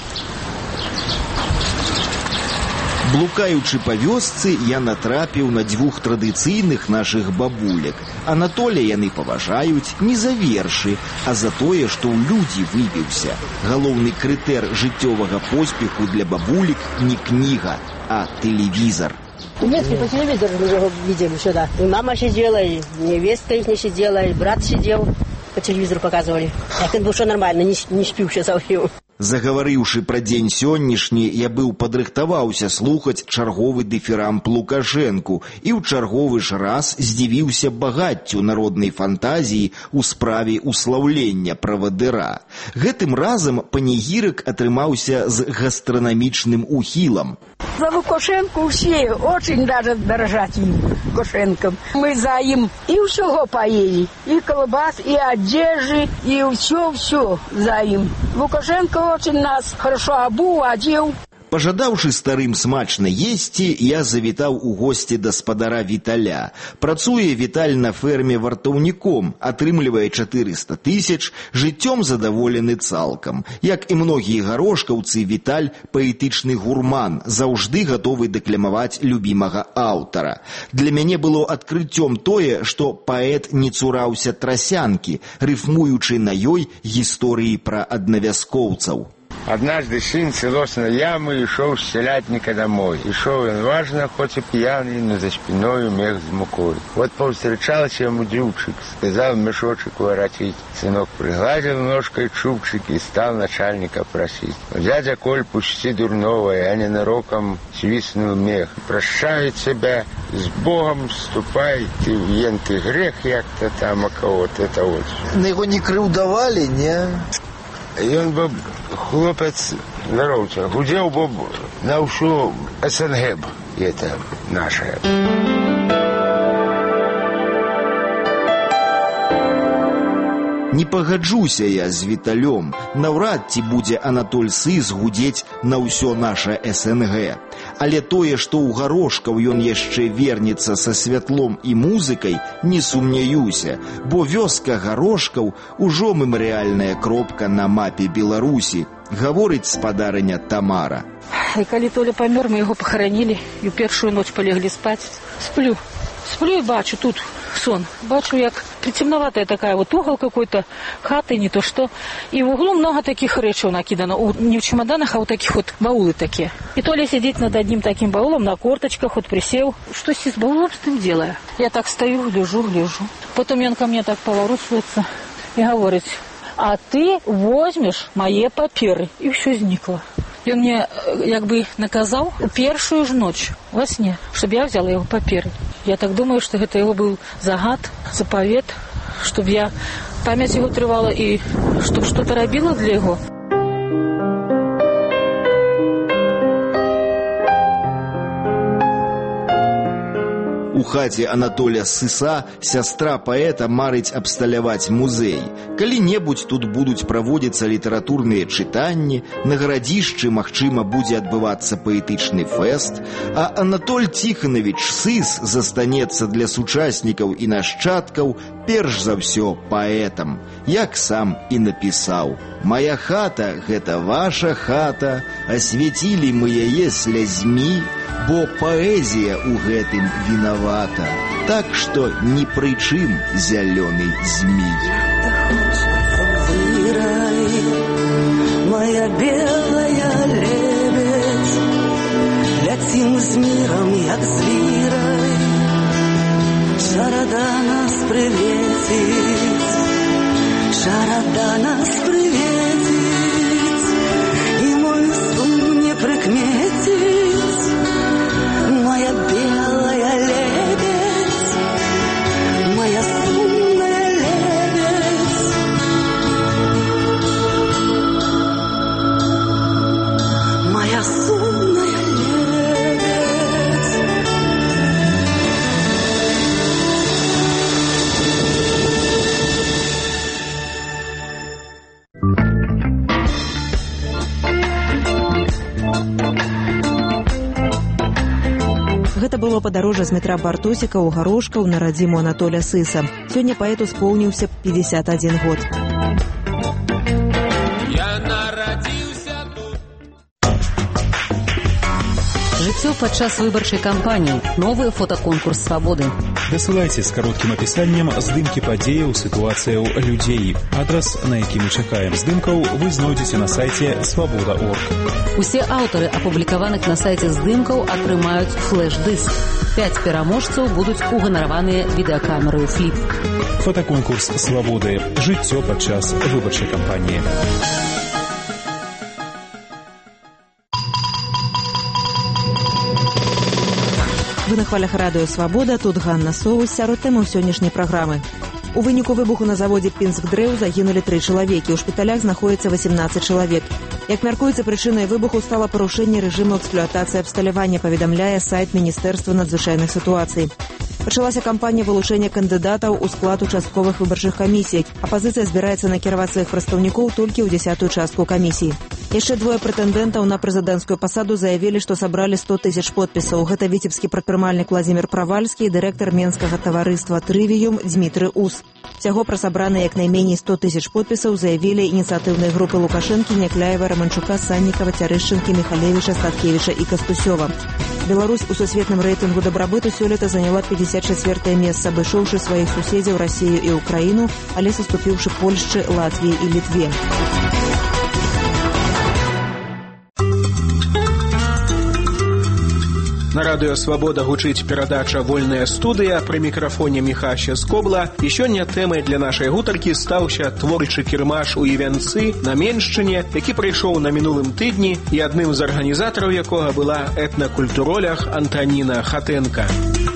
[SPEAKER 16] Блукаючы па вёсцы, я натрапіў на дзвюх традыцыйных нашых бабулек. Анатоля яны паважаюць не за вершы, а за тое, што ў людзі выбіўся. Галоўны крытэр жыццёвага поспеху для бабулек не кніга, а тэлевізор.
[SPEAKER 1] Немецкий по телевизору мы его видели сюда. И мама сидела, и невестка их не сидела, и брат сидел. По телевизору показывали. Як он был что нормально, не, не спіўся совсем.
[SPEAKER 16] Загаварыўшы пра дзень сённяшні, я быў падрыхтаваўся слухаць чарговы дыферамп Лукашэнку і ў чарговы ж раз здзівіўся багаццю народнай фантазіі ў справе услаўлення правадыра. Гэтым разам панегірык атрымаўся з гастранамічным ухілам.
[SPEAKER 2] За Лукашенко все очень даже дорожат им, Лукашенком. Мы за им и всего поели, и колбас, и одежды, и все-все за им. Лукашенко очень нас хорошо обул, одел.
[SPEAKER 16] Пажадаўшы старым смачна есці, я завітаў у госці гаспадара Віталя. Працуе Віталь на ферме вартаўніком, атрымлівае чатырыста тысяч, жыццём задаволены цалкам. Як і многія гарошкаўцы, Віталь паэтычны гурман, заўжды гатовы дэкламаваць любімага аўтара. Для мяне было адкрыццём тое, што паэт не цураўся трасянкі, рыфмуючы на ёй гісторыі пра аднавяскоўцаў.
[SPEAKER 23] Однажды сын с лосной ямы и шел с селятника домой. И шел он важно, хоть и пьяный, но за спиной мех с мукой. Вот повстречался ему дрючик, сказал мешочек воротить. Сынок пригладил ножкой чубчик и стал начальника просить. Дядя Коль, пусти дурного, я ненароком свистнул мех. Прощает себя, с Богом ступай, ты в ентый грех, як-то там, а кого-то это вот.
[SPEAKER 17] На его не крыўдавали, не?
[SPEAKER 23] И он бы, хлопец, здоровьте, гудел бы на всю СНГ, это наше.
[SPEAKER 16] Не пагаджуся я з Віталём. Наўрад ці будзе Анатоль Сыс гудзець на ўсё наша СНГ. Але тое, што ў Гарошкаў ён яшчэ вернецца са святлом і музыкай, не сумняюся, бо вёска Гарошкаў ужо мемарыяльная кропка на мапе Беларусі, гаворыць спадарыня Тамара.
[SPEAKER 21] І калі Толя памёр, мы яго пахаранілі і ў першую ноч палеглі спаць. Сплю. Сплю и бачу тут сон. Бачу, як притемноватая такая вот угол какой-то, хаты, не то что. И в углу много таких речей накидано. Не в чемоданах, а вот таких вот баулы такие. И Толя сидит над одним таким баулом на корточках, вот присел. Что с баулом с ним делаю? Я так стою, лежу, лежу. Потом он ко мне так поворачивается и говорит: а ты возьмешь мои паперы. И все зникло. И он мне как бы наказал первую же ночь во сне, чтобы я взяла его паперы. Я так думаю, что это его был загад, заповед, чтобы я память его трывала и чтобы что-то робила для его.
[SPEAKER 16] У хаце Анатоля Сыса сястра паэта марыць абсталяваць музей. Калі-небудзь тут будуць праводзіцца літаратурныя чытанні, на гарадзішчы, магчыма, будзе адбывацца паэтычны фэст, а Анатоль Ціханавіч Сыс застанецца для сучаснікаў і нашчадкаў перш за ўсё паэтам, як сам і напісаў. «Моя хата – гэта ваша хата, асвяцілі мы яе слязьмі, бо паэзія ў гэтым вінавата, так што ні пры чым зялёны змей».
[SPEAKER 24] Вырай, моя белая лебедь, ляцім з мірам, як з лірай, шарада нас прывеціць, шарада нас прывеціць, і мой сум не прыкмеціць. Моя белая лебедь, моя сумная лебедь,
[SPEAKER 10] Гэта было падарожжа з метра Бартосіка ў Гарошкаў на радзіму Анатоля Сыса. Сёння паэту споўніўся пятьдесят один год.
[SPEAKER 15] Жыццё падчас выбарчай кампаніі. Новы фотаконкурс свабоды.
[SPEAKER 4] Дасылайце з кароткім апісаннем здымкі падзеяў, сітуацыяў, людзей. Адрас, на які мы чакаем здымкаў, вы знойдзеце на сайце свабода точка орг.
[SPEAKER 15] Усе аўтары апублікаваных на сайце здымкаў атрымаюць флэш-дыск. Пяць пераможцаў будуць уганараваныя відэакамераю фліп.
[SPEAKER 4] Фотаконкурс свабоды. Жыццё падчас выбарчай кампаніі.
[SPEAKER 10] Вы на хвалях радыё «Свабода», тут Ганна Соус, сярод тэмаў сённяшняй праграмы. У выніку выбуху на заводзе «Пінск Дрэў» загінулі тры чалавекі, у шпіталях знаходзіцца восемнадцать чалавек. Як мяркуецца, прычынай выбуху стала парушэнне рэжыму эксплуатацыі абсталявання, паведамляе сайт Міністэрства надзвычайных сітуацый. Пачалася кампанія вылучэння кандыдатаў у склад участковых выбарчых камісій. Апазіцыя збіраецца накіраваць сваіх прадстаўнікоў толькі ў дзясятую частку камісіі. Яшчэ двое прэтэндэнтаў на прэзідэнцкую пасаду заявілі, што сабралі сто тысяч подпісаў. Гэта віцебскі прадпрымальнік Владзімір Правальскі і дырэктар менскага таварыства «Трывіюм» Дзмітрый Ус. Всяго пра сабраныя як найменей сто тысяч подпісаў заявілі ініцыятыўныя групы Лукашэнкі, Някляева, Раманчука, Саннікава, Цярэшчынкі, Міхалевіча, Статкевіча і Кастусёва. Беларусь у сусветным рэйтынгу дабрабыту сёлета заняла пятьдесят четвёртае месца, абышоўшы сваіх суседзяў Расію і Украіну, але саступіўшы Польшчы, Латвіі і Літве.
[SPEAKER 7] На радыё «Свабода» гучыць перадача «Вольная студыя», пры мікрафоне Міхася Скобла. І сёння тэмай для нашай гутаркі стаўся творчы кірмаш у Івянцы на Меншчыне, які прыйшоў на мінулым тыдні, і адным з арганізатараў якога была этнакультуролях Антаніна Хатэнка.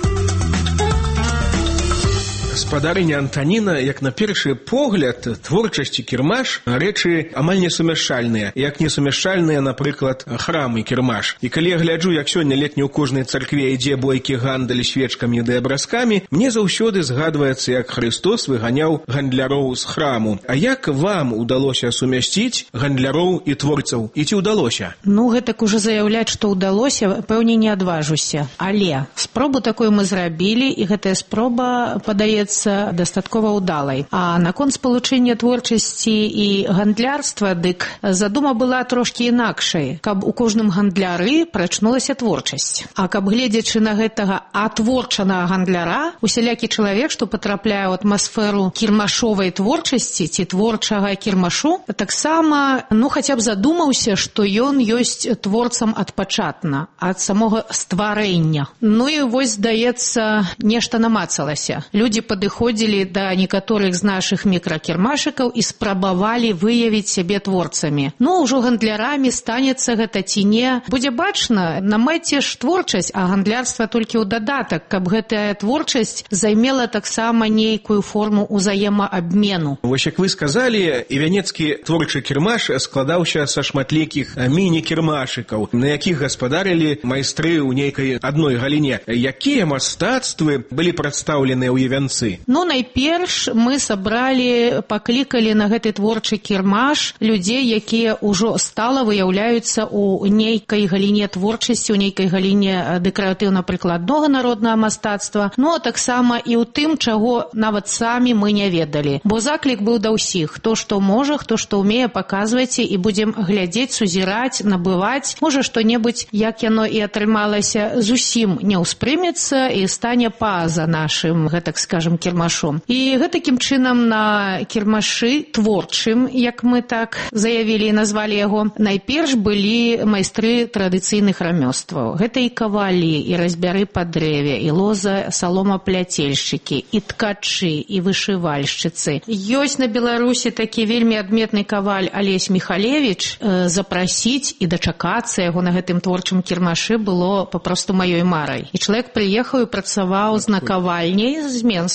[SPEAKER 7] Гаспадарыня Антаніна, як на першы погляд, творчасць і кірмаш рэчы амаль несумяшчальныя, як несумяшчальныя, напрыклад, храм і кірмаш. І калі я гляджу, як сёння летні ў кожнай царкве ідзе бойкі гандаль свечкамі ды абразкамі, мне заўсёды згадваецца, як Христос выганяў гандляроў з храму. А як вам удалося сумясціць гандляроў і творцаў? І ці ўдалося?
[SPEAKER 21] Ну, гэтак ужо заяўляць, што ўдалося, пэўне не адважуся. Але спробу такую мы зрабілі, і гэтая спроба падаецца дастаткова ўдалай. А наконт спалучэння творчасці і гандлярства, дык задума была трошкі інакшай, каб у кожным гандляры прачнулася творчасць. А каб гледзячы на гэтага атворчанага гандляра, усялякі чалавек, што патрапляе ў атмасферу кірмашовай творчасці ці творчага кірмашу, таксама, ну, хаця б задумаўся, што ён ёсць творцам адпачатна, ад самога стварэння. Ну і вось, здаецца, нешта намацалася. Людзі падыходзілі да некаторых з нашых мікракірмашыкаў і спрабавалі выявіць сябе творцамі. Ну, ўжо гандлярамі станецца гэта ці не. Будзе бачна, на мэце ж творчасць, а гандлярства толькі ў дадатак, каб гэтая творчасць займела таксама нейкую форму ўзаемаабмену.
[SPEAKER 7] Вось як вы сказалі, івянецкі творчы кірмаш складаўся са шматлікіх міні-кірмашыкаў, на якіх гаспадарылі майстры ў нейкай адной галіне. Якія мастацтвы былі прадстаўленыя ў Івянцы?
[SPEAKER 21] Ну, найперш мы сабралі, паклікалі на гэты творчы кірмаш людзей, якія ўжо стала выяўляюцца ў нейкай галіне творчасці, у нейкай галіне дэкаратыўна-прыкладнога народнага мастацтва, ну, а таксама і ў тым, чаго нават самі мы не ведалі. Бо заклік быў да ўсіх. Хто што можа, хто што ўмее, паказвайце, і будзем глядзець, сузіраць, набываць. Можа, што-небудзь, як яно і атрымалася, зусім не ўспрымецца і стане па-за нашым, гэтак скажем, кірмашом. І гэтакім чынам на кірмашы творчым, як мы так заявілі і назвалі яго, найперш былі майстры традыцыйных рамёстваў. Гэта і кавалі, і разьбяры па дрэве, і лоза саломапляцельшчыкі, і ткачы, і вышывальшчыцы. Ёсць на Беларусі такі вельмі адметны каваль Алесь Міхалевіч. Запрасіць і дачакацца яго на гэтым творчым кірмашы было папросту маёй марай. І чалавек прыехаў і працаваў з накавальняй з Менску,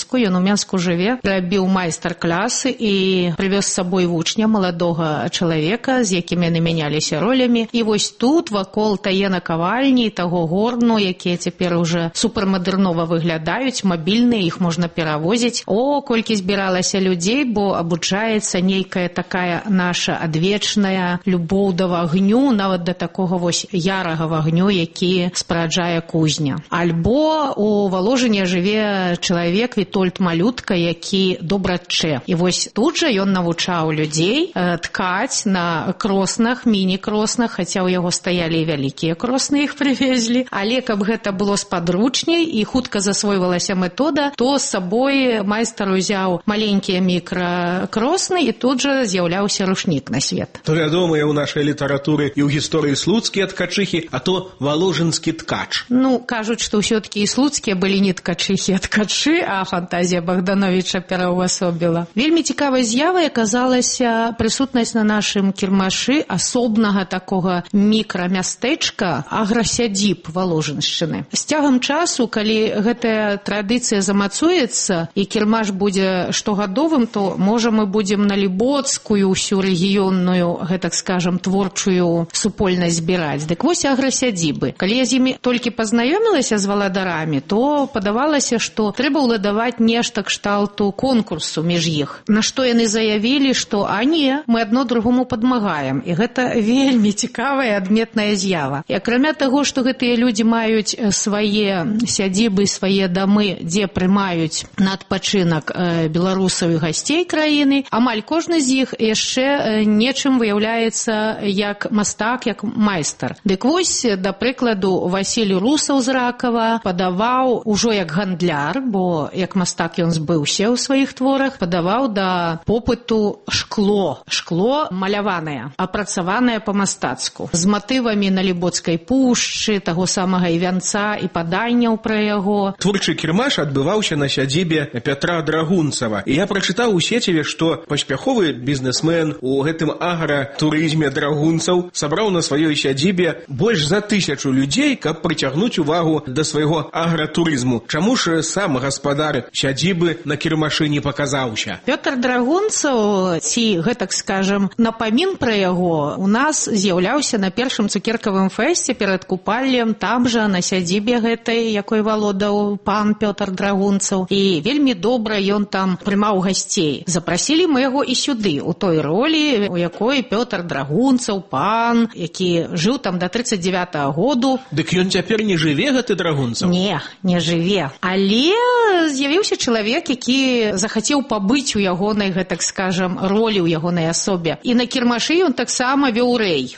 [SPEAKER 3] Менску, ён у Менску жыве, рабіў майстар-класы і прывёз з сабой вучня, маладога чалавека, з якім яны мяняліся ролямі. І вось тут, вакол тае накавальні, таго горну, якія цяпер уже супермадэрнова выглядаюць, мабільныя, іх можна перавозіць. О, колькі збіралася людзей, бо абучаецца нейкая такая наша адвечная любоў да вагню, нават да такога вось ярага вагню, які спараджае кузня. Альбо у Валожыне жыве чалавек Вітольд Малютка, які добраччэ. І вось тут жа ён навучаў людзей э, ткаць на кроснах, міні-кроснах, хаця ў яго стаялі і вялікія кросны, іх прывезлі. Але каб гэта было спадручней і хутка засвойвалася метода, то з сабой майстар узяў маленькія мікракросны і тут жа з'яўляўся рушнік на свет.
[SPEAKER 7] То вядомыя ў нашай літаратуры і ў гісторыі слуцкія ткачыхі, а то валожынскі ткач.
[SPEAKER 3] Ну, кажуць, што ўсё-такі і слуцкія былі не ткачыхі, а ткачы, а фантазія Богдановича пераўвасобіла. Вельмі цікавай з'явай аказалася прысутнасць на нашым кірмашы асобнага такога мікрамястэчка аграсядзіб Валожыншчыны. З цягам часу, калі гэтая традыцыя замацуецца і кірмаш будзе штогадовым, то, можа, мы будзем на Лібоцкую ўсю рэгіённую, гэтак скажам, творчую супольнасць збіраць. Дык вось аграсядзібы. Калі я з імі толькі пазнаёмілася з валадарамі, то падавалася, што трэба ўладаваць нешта кшталту конкурсу між іх. На што яны заявілі, што а не, мы адно другому падмагаем. І гэта вельмі цікавая адметная з'ява. І акрамя таго, што гэтыя людзі маюць свае сядзібы, свае дамы, дзе прымаюць на адпачынак беларусаў і гасцей краіны, амаль кожны з іх яшчэ нечым выяўляецца як мастак, як майстар. Дык вось, да прыкладу, Васіль Русаў з Ракава падаваў ужо як гандляр, бо як мастак ён збыўся ў сваіх творах, падаваў да попыту шкло. Шкло маляванае, апрацаванае па-мастацку, з матывамі на Лібоцкай пушчы, таго самага і вянца, і паданняў пра яго.
[SPEAKER 7] Творчы кірмаш адбываўся на сядзібе Пятра Драгунцава. І я прачытаў у сеціве, што паспяховы бізнесмен у гэтым агратурызме драгунцаў сабраў на сваёй сядзібе больш за тысячу людзей, каб прыцягнуць увагу да свайго агратурызму. Чаму ж сам гаспадар сядзібы на кірмашы не паказаўся?
[SPEAKER 3] Пётр Драгунцаў, ці, гэтак скажам, напамін пра яго у нас з'яўляўся на першым цукеркавым фэсце перад купаллем, там жа на сядзібе гэтай, якой валодаў пан Пётр Драгунцаў. І вельмі добра ён там прымаў гасцей. Запрасілі мы яго і сюды, у той ролі, у якой Пётр Драгунцаў, пан, які жыў там да трыццаць дзявятага году.
[SPEAKER 7] Дык ён цяпер не жыве, гэты Драгунцаў?
[SPEAKER 3] Не, не жыве. Але з'явіўся чалавек, які захацеў пабыць у ягонай, гэтак скажам, ролі ў ягонай асобе. І на кірмашы ён таксама вёў рэй.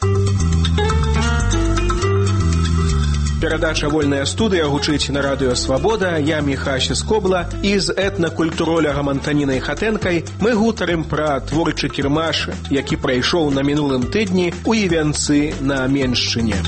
[SPEAKER 7] Перадача «Вольная студыя» гучыць на радыё «Свабода». Я Міхася Скобла. І з этнакультуролягам Антанінай Хатэнкай мы гутарым пра творчы кірмаш, які прайшоў на мінулым тыдні ў Івянцы на Меншчыне.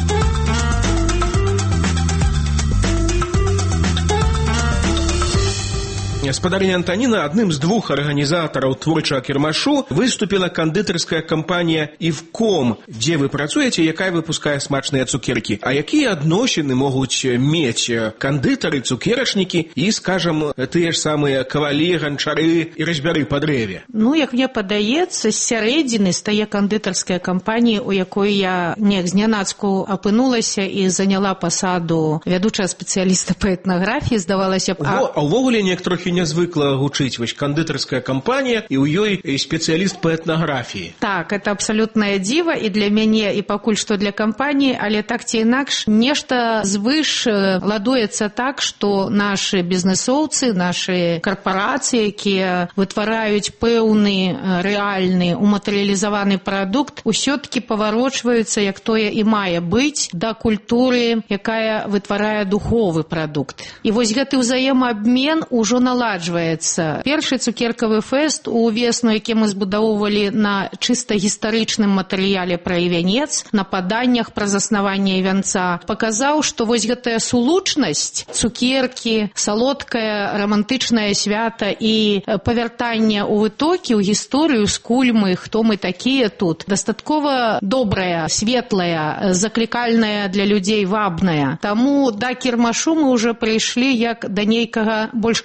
[SPEAKER 7] Гаспадарыня Антаніна, адным з двух арганізатараў творчага кірмашу выступіла кандытарская кампанія «Івком», дзе вы працуеце, якая выпускае смачныя цукеркі. А якія адносіны могуць мець кандытары, цукерачнікі і, скажам, тыя ж самыя кавалі, ганчары і разьбяры па дрэве?
[SPEAKER 3] Ну, як мне падаецца, з сярэдзіны стае кандытарская кампанія, у якой я неяк знянацку апынулася і заняла пасаду вядучага спецыяліста па этнаграфіі, здавалася б.
[SPEAKER 7] А, а ўвогуле неяк трохі нязвыкла гучыць вось кандытарская кампанія і ў ёй спецыяліст па этнаграфіі.
[SPEAKER 3] Так, это абсалютнае дзіва і для мяне, і пакуль што для кампаніі, але так ці інакш нешта звыш ладуецца так, што нашы бізнесоўцы, нашы карпарацыі, якія вытвараюць пэўны рэальны уматэрыялізаваны прадукт, усё-ткі паварочваюцца, як тое і мае быць, да культуры, якая вытварае духовы прадукт. І вось гэты ўзаемаабмен ужо наладжваецца. Першы цукеркавы фэст у весну, які мы збудоўвалі на чыста гістарычным матэрыяле пра Івянец, на паданнях пра заснаванне Івянца, паказаў, што вось гэтая сулучнасць, цукеркі, салодкае, рамантычнае свята і павяртанне ў вытокі, ў гісторыю з кульмы, хто мы такія тут, дастаткова добрая, светлая, заклікальная для людзей, вабная. Таму да кірмашу мы ўжо прыйшлі як да нейкага больш камерцыйнага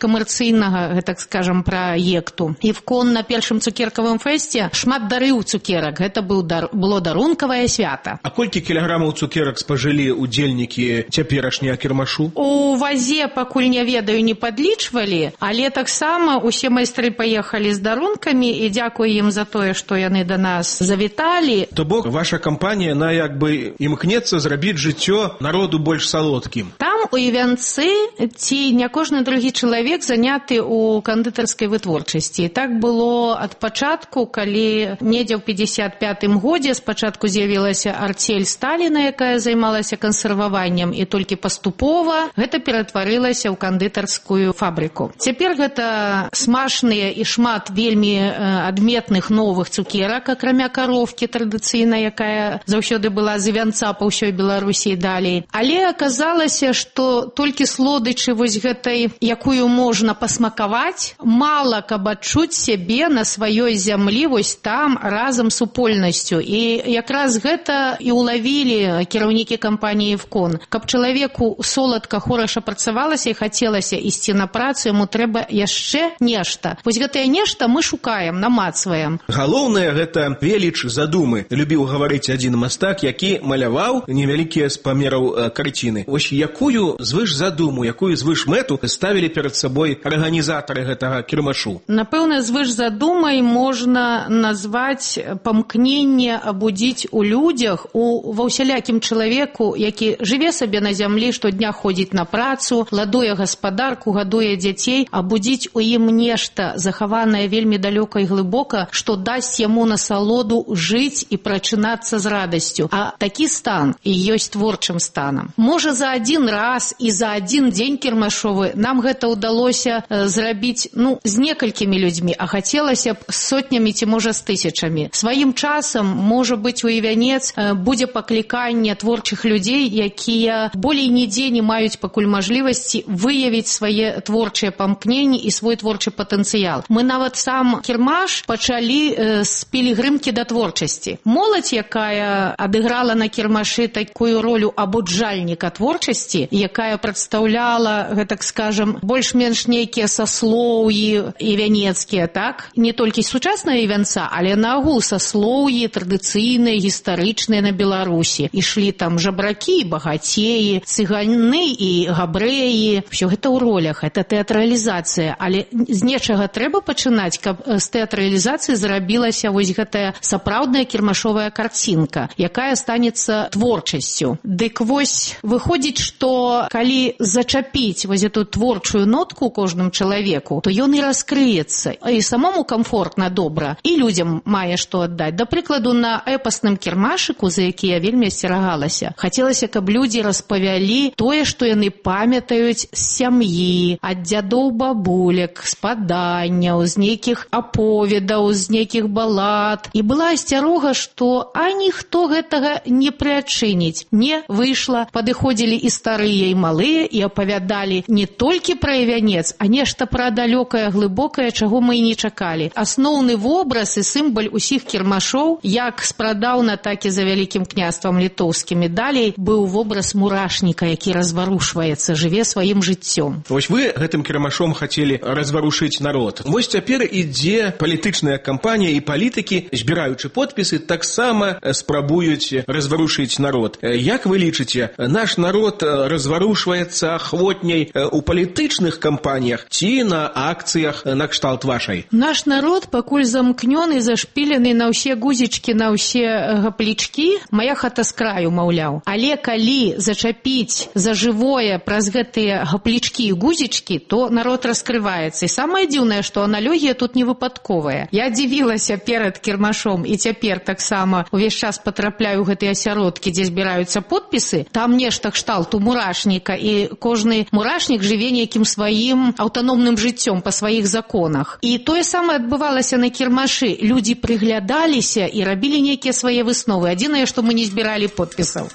[SPEAKER 3] адукацыйнага, так скажем, праекту. І вкон на першым цукеркавым фэсце шмат дарыў цукерак. Гэта быў дар... было дарункавае свята.
[SPEAKER 7] А колькі кілаграмаў цукерак спажылі удзельнікі цяперашняга кірмашу?
[SPEAKER 3] У вазе пакуль не ведаю, не падлічвалі, але таксама усе майстры паехалі з дарункамі і дзякую ім за тое, што яны да нас завіталі.
[SPEAKER 7] То бок ваша кампанія, на як бы імкнецца зрабіць жыццё народу больш салодкім.
[SPEAKER 3] Там у Івянцы ці не кожны другі чалавек заняты ў кандытарскай вытворчасці. І так было ад пачатку, калі недзе ў пятьдесят пятым годзе спачатку з'явілася арцель Сталіна, якая займалася кансерваваннем, і толькі паступова гэта ператварылася ў кандытарскую фабрыку. Цяпер гэта смачныя і шмат вельмі адметных новых цукерак, акрамя каровкі традыцыйнай, якая заўсёды была з Івянца па ўсёй Беларусі і далей. Але аказалася, што толькі слодычы вось гэтай, якую можна пасмакаваць, мала каб адчуць сябе на сваёй зямлі вось там разам з супольнасцю. І якраз гэта і ўлавілі кіраўнікі кампаніі «Вкон». Каб чалавеку соладка, хораша працавалася і хацелася ісці на працу, яму трэба яшчэ нешта. Вось гэтае нешта мы шукаем, намацваем.
[SPEAKER 7] Галоўнае гэта веліч задумы. Любіў гаварыць адзін мастак, які маляваў невялікія з памераў карціны. Вось якую звыш задуму, якую звыш мэту ставілі перад сабой арганізатары гэтага кірмашу?
[SPEAKER 3] Напэўна, звыш задумай можна назваць памкненне абудзіць у людзях, у ва ўсялякім чалавеку, які жыве сабе на зямлі, штодня ходзіць на працу, ладуе гаспадарку, гадуе дзяцей, абудзіць у ім нешта захаванае вельмі далёка і глыбока, што дасць яму насалоду жыць і прачынацца з радасцю. А такі стан і ёсць творчым станам. Можа, за адзін раз і за адзін дзень кірмашовы нам гэта ўдалося зрабіць, ну, з некалькімі людзьмі, а хацелася б з сотнямі ці, можа, з тысячамі. Сваім часам, можа быць, у Івянец будзе пакліканне творчых людзей, якія болей нідзе не маюць пакуль мажлівасці выявіць свае творчыя памкненні і свой творчы патэнцыял. Мы нават сам кірмаш пачалі з пілігрымкі да творчасці. Моладзь, якая адыграла на кірмашы такую ролю абуджальніка творчасці, якая прадстаўляла, гэтак скажам, больш-менш нейкія саслоўі івянецкія, так? Не толькі сучасныя Івянца, але наогул саслоўі традыцыйныя, гістарычныя на Беларусі. Ішлі там жабракі і багацеі, цыганы і габрэі. Всё гэта ў ролях, гэта тэатралізацыя. Але з нечага трэба пачынаць, каб з тэатралізацыі зрабілася вось гэтая сапраўдная кірмашовая карцінка, якая станецца творчасцю. Дык вось выходзіць, што калі зачапіць вось эту творчую нотку кожным чалавеку, то ён і раскрыецца. І самому комфортна, добра, і людзям мае што аддаць. Да прыкладу, на эпасным кірмашыку, за які я вельмі асцерагалася, хацелася, каб людзі распавялі тое, што яны памятаюць з сям'і, ад дзядоў, бабулек, з паданняў, з нейкіх аповедаў, з нейкіх балад. І была асцярога, што а ніхто гэтага не прыадчыніць. Не выйшла, падыходзілі і старыя, і малыя, і апавядалі не толькі пра Івянец, а нешта пра далёкае, глыбокае, чаго мы і не чакалі. Асноўны вобраз і сімбаль усіх кірмашоў, як з прадаўна, так і за Вялікім княствам літоўскім і далей, быў вобраз мурашніка, які разварушваецца, жыве сваім жыццём.
[SPEAKER 7] Вось вы гэтым кірмашом хацелі разварушыць народ. Вось цяпер ідзе палітычная кампанія, і палітыкі, збіраючы подпісы, таксама спрабуюць разварушыць народ. Як вы лічыце, наш народ разварушваецца ахвотняй у палітычных кампаніях ці на акцыях накшталт вашай?
[SPEAKER 3] Наш народ пакуль замкнёны, зашпілены на ўсе гузічкі, на ўсе гаплічкі. Мая хата з краю, маўляў. Але калі зачапіць за жывое праз гэтыя гаплічкі і гузічкі, то народ раскрываецца. І самае дзіўнае, што аналогія тут не выпадковая. Я дзівілася перад кірмашом і цяпер таксама увесь час патрапляю ў гэтыя асяродкі, дзе збіраюцца подпісы. Там нешта кшталту мурашніка, і кожны мурашнік жыве нейкім сваім аўтаномным жыццём па сваіх законах. І тое самае адбывалася на кірмашы. Людзі прыглядаліся і рабілі нейкія свае высновы. Адзінае, што мы не збіралі подпісаў.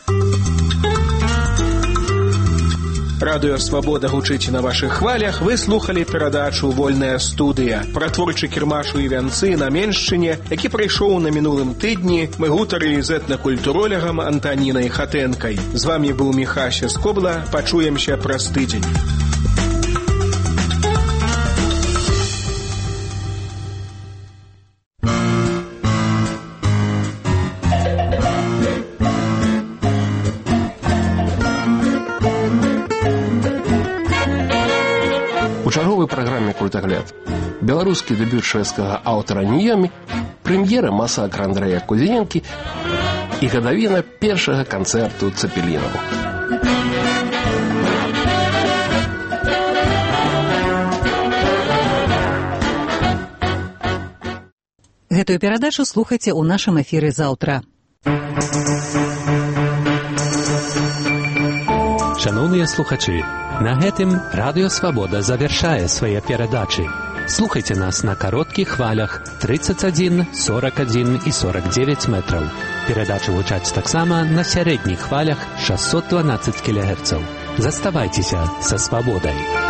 [SPEAKER 7] Радыё «Свабода» гучыць на вашых хвалях. Вы слухалі перадачу «Вольная студыя». Пра творчы кірмаш у Івянцы на Меншчыне, які прайшоў на мінулым тыдні, мы гутарылі з этнакультуролягам Антанінай Хатэнкай. З вамі быў Міхася Скобла. Пачуемся праз тыдзень.
[SPEAKER 5] беларускі дэбют шведскага аўтара Ніёмі, прэм'ера масакра Андрэя Кузіненкі і гадавіна першага канцэрту Цэпелінаў.
[SPEAKER 15] Гэтую перадачу слухайце ў нашым эфіры заўтра.
[SPEAKER 6] Шановныя слухачы, на гэтым Радыё Свабода завяршае свае перадачы. Слухайце нас на кароткіх хвалях тридцать один, сорок один і сорок девять метраў. Перадачы гучаць таксама на сярэдніх хвалях шестьсот двенадцать кілогерцаў. Заставайцеся са свабодай.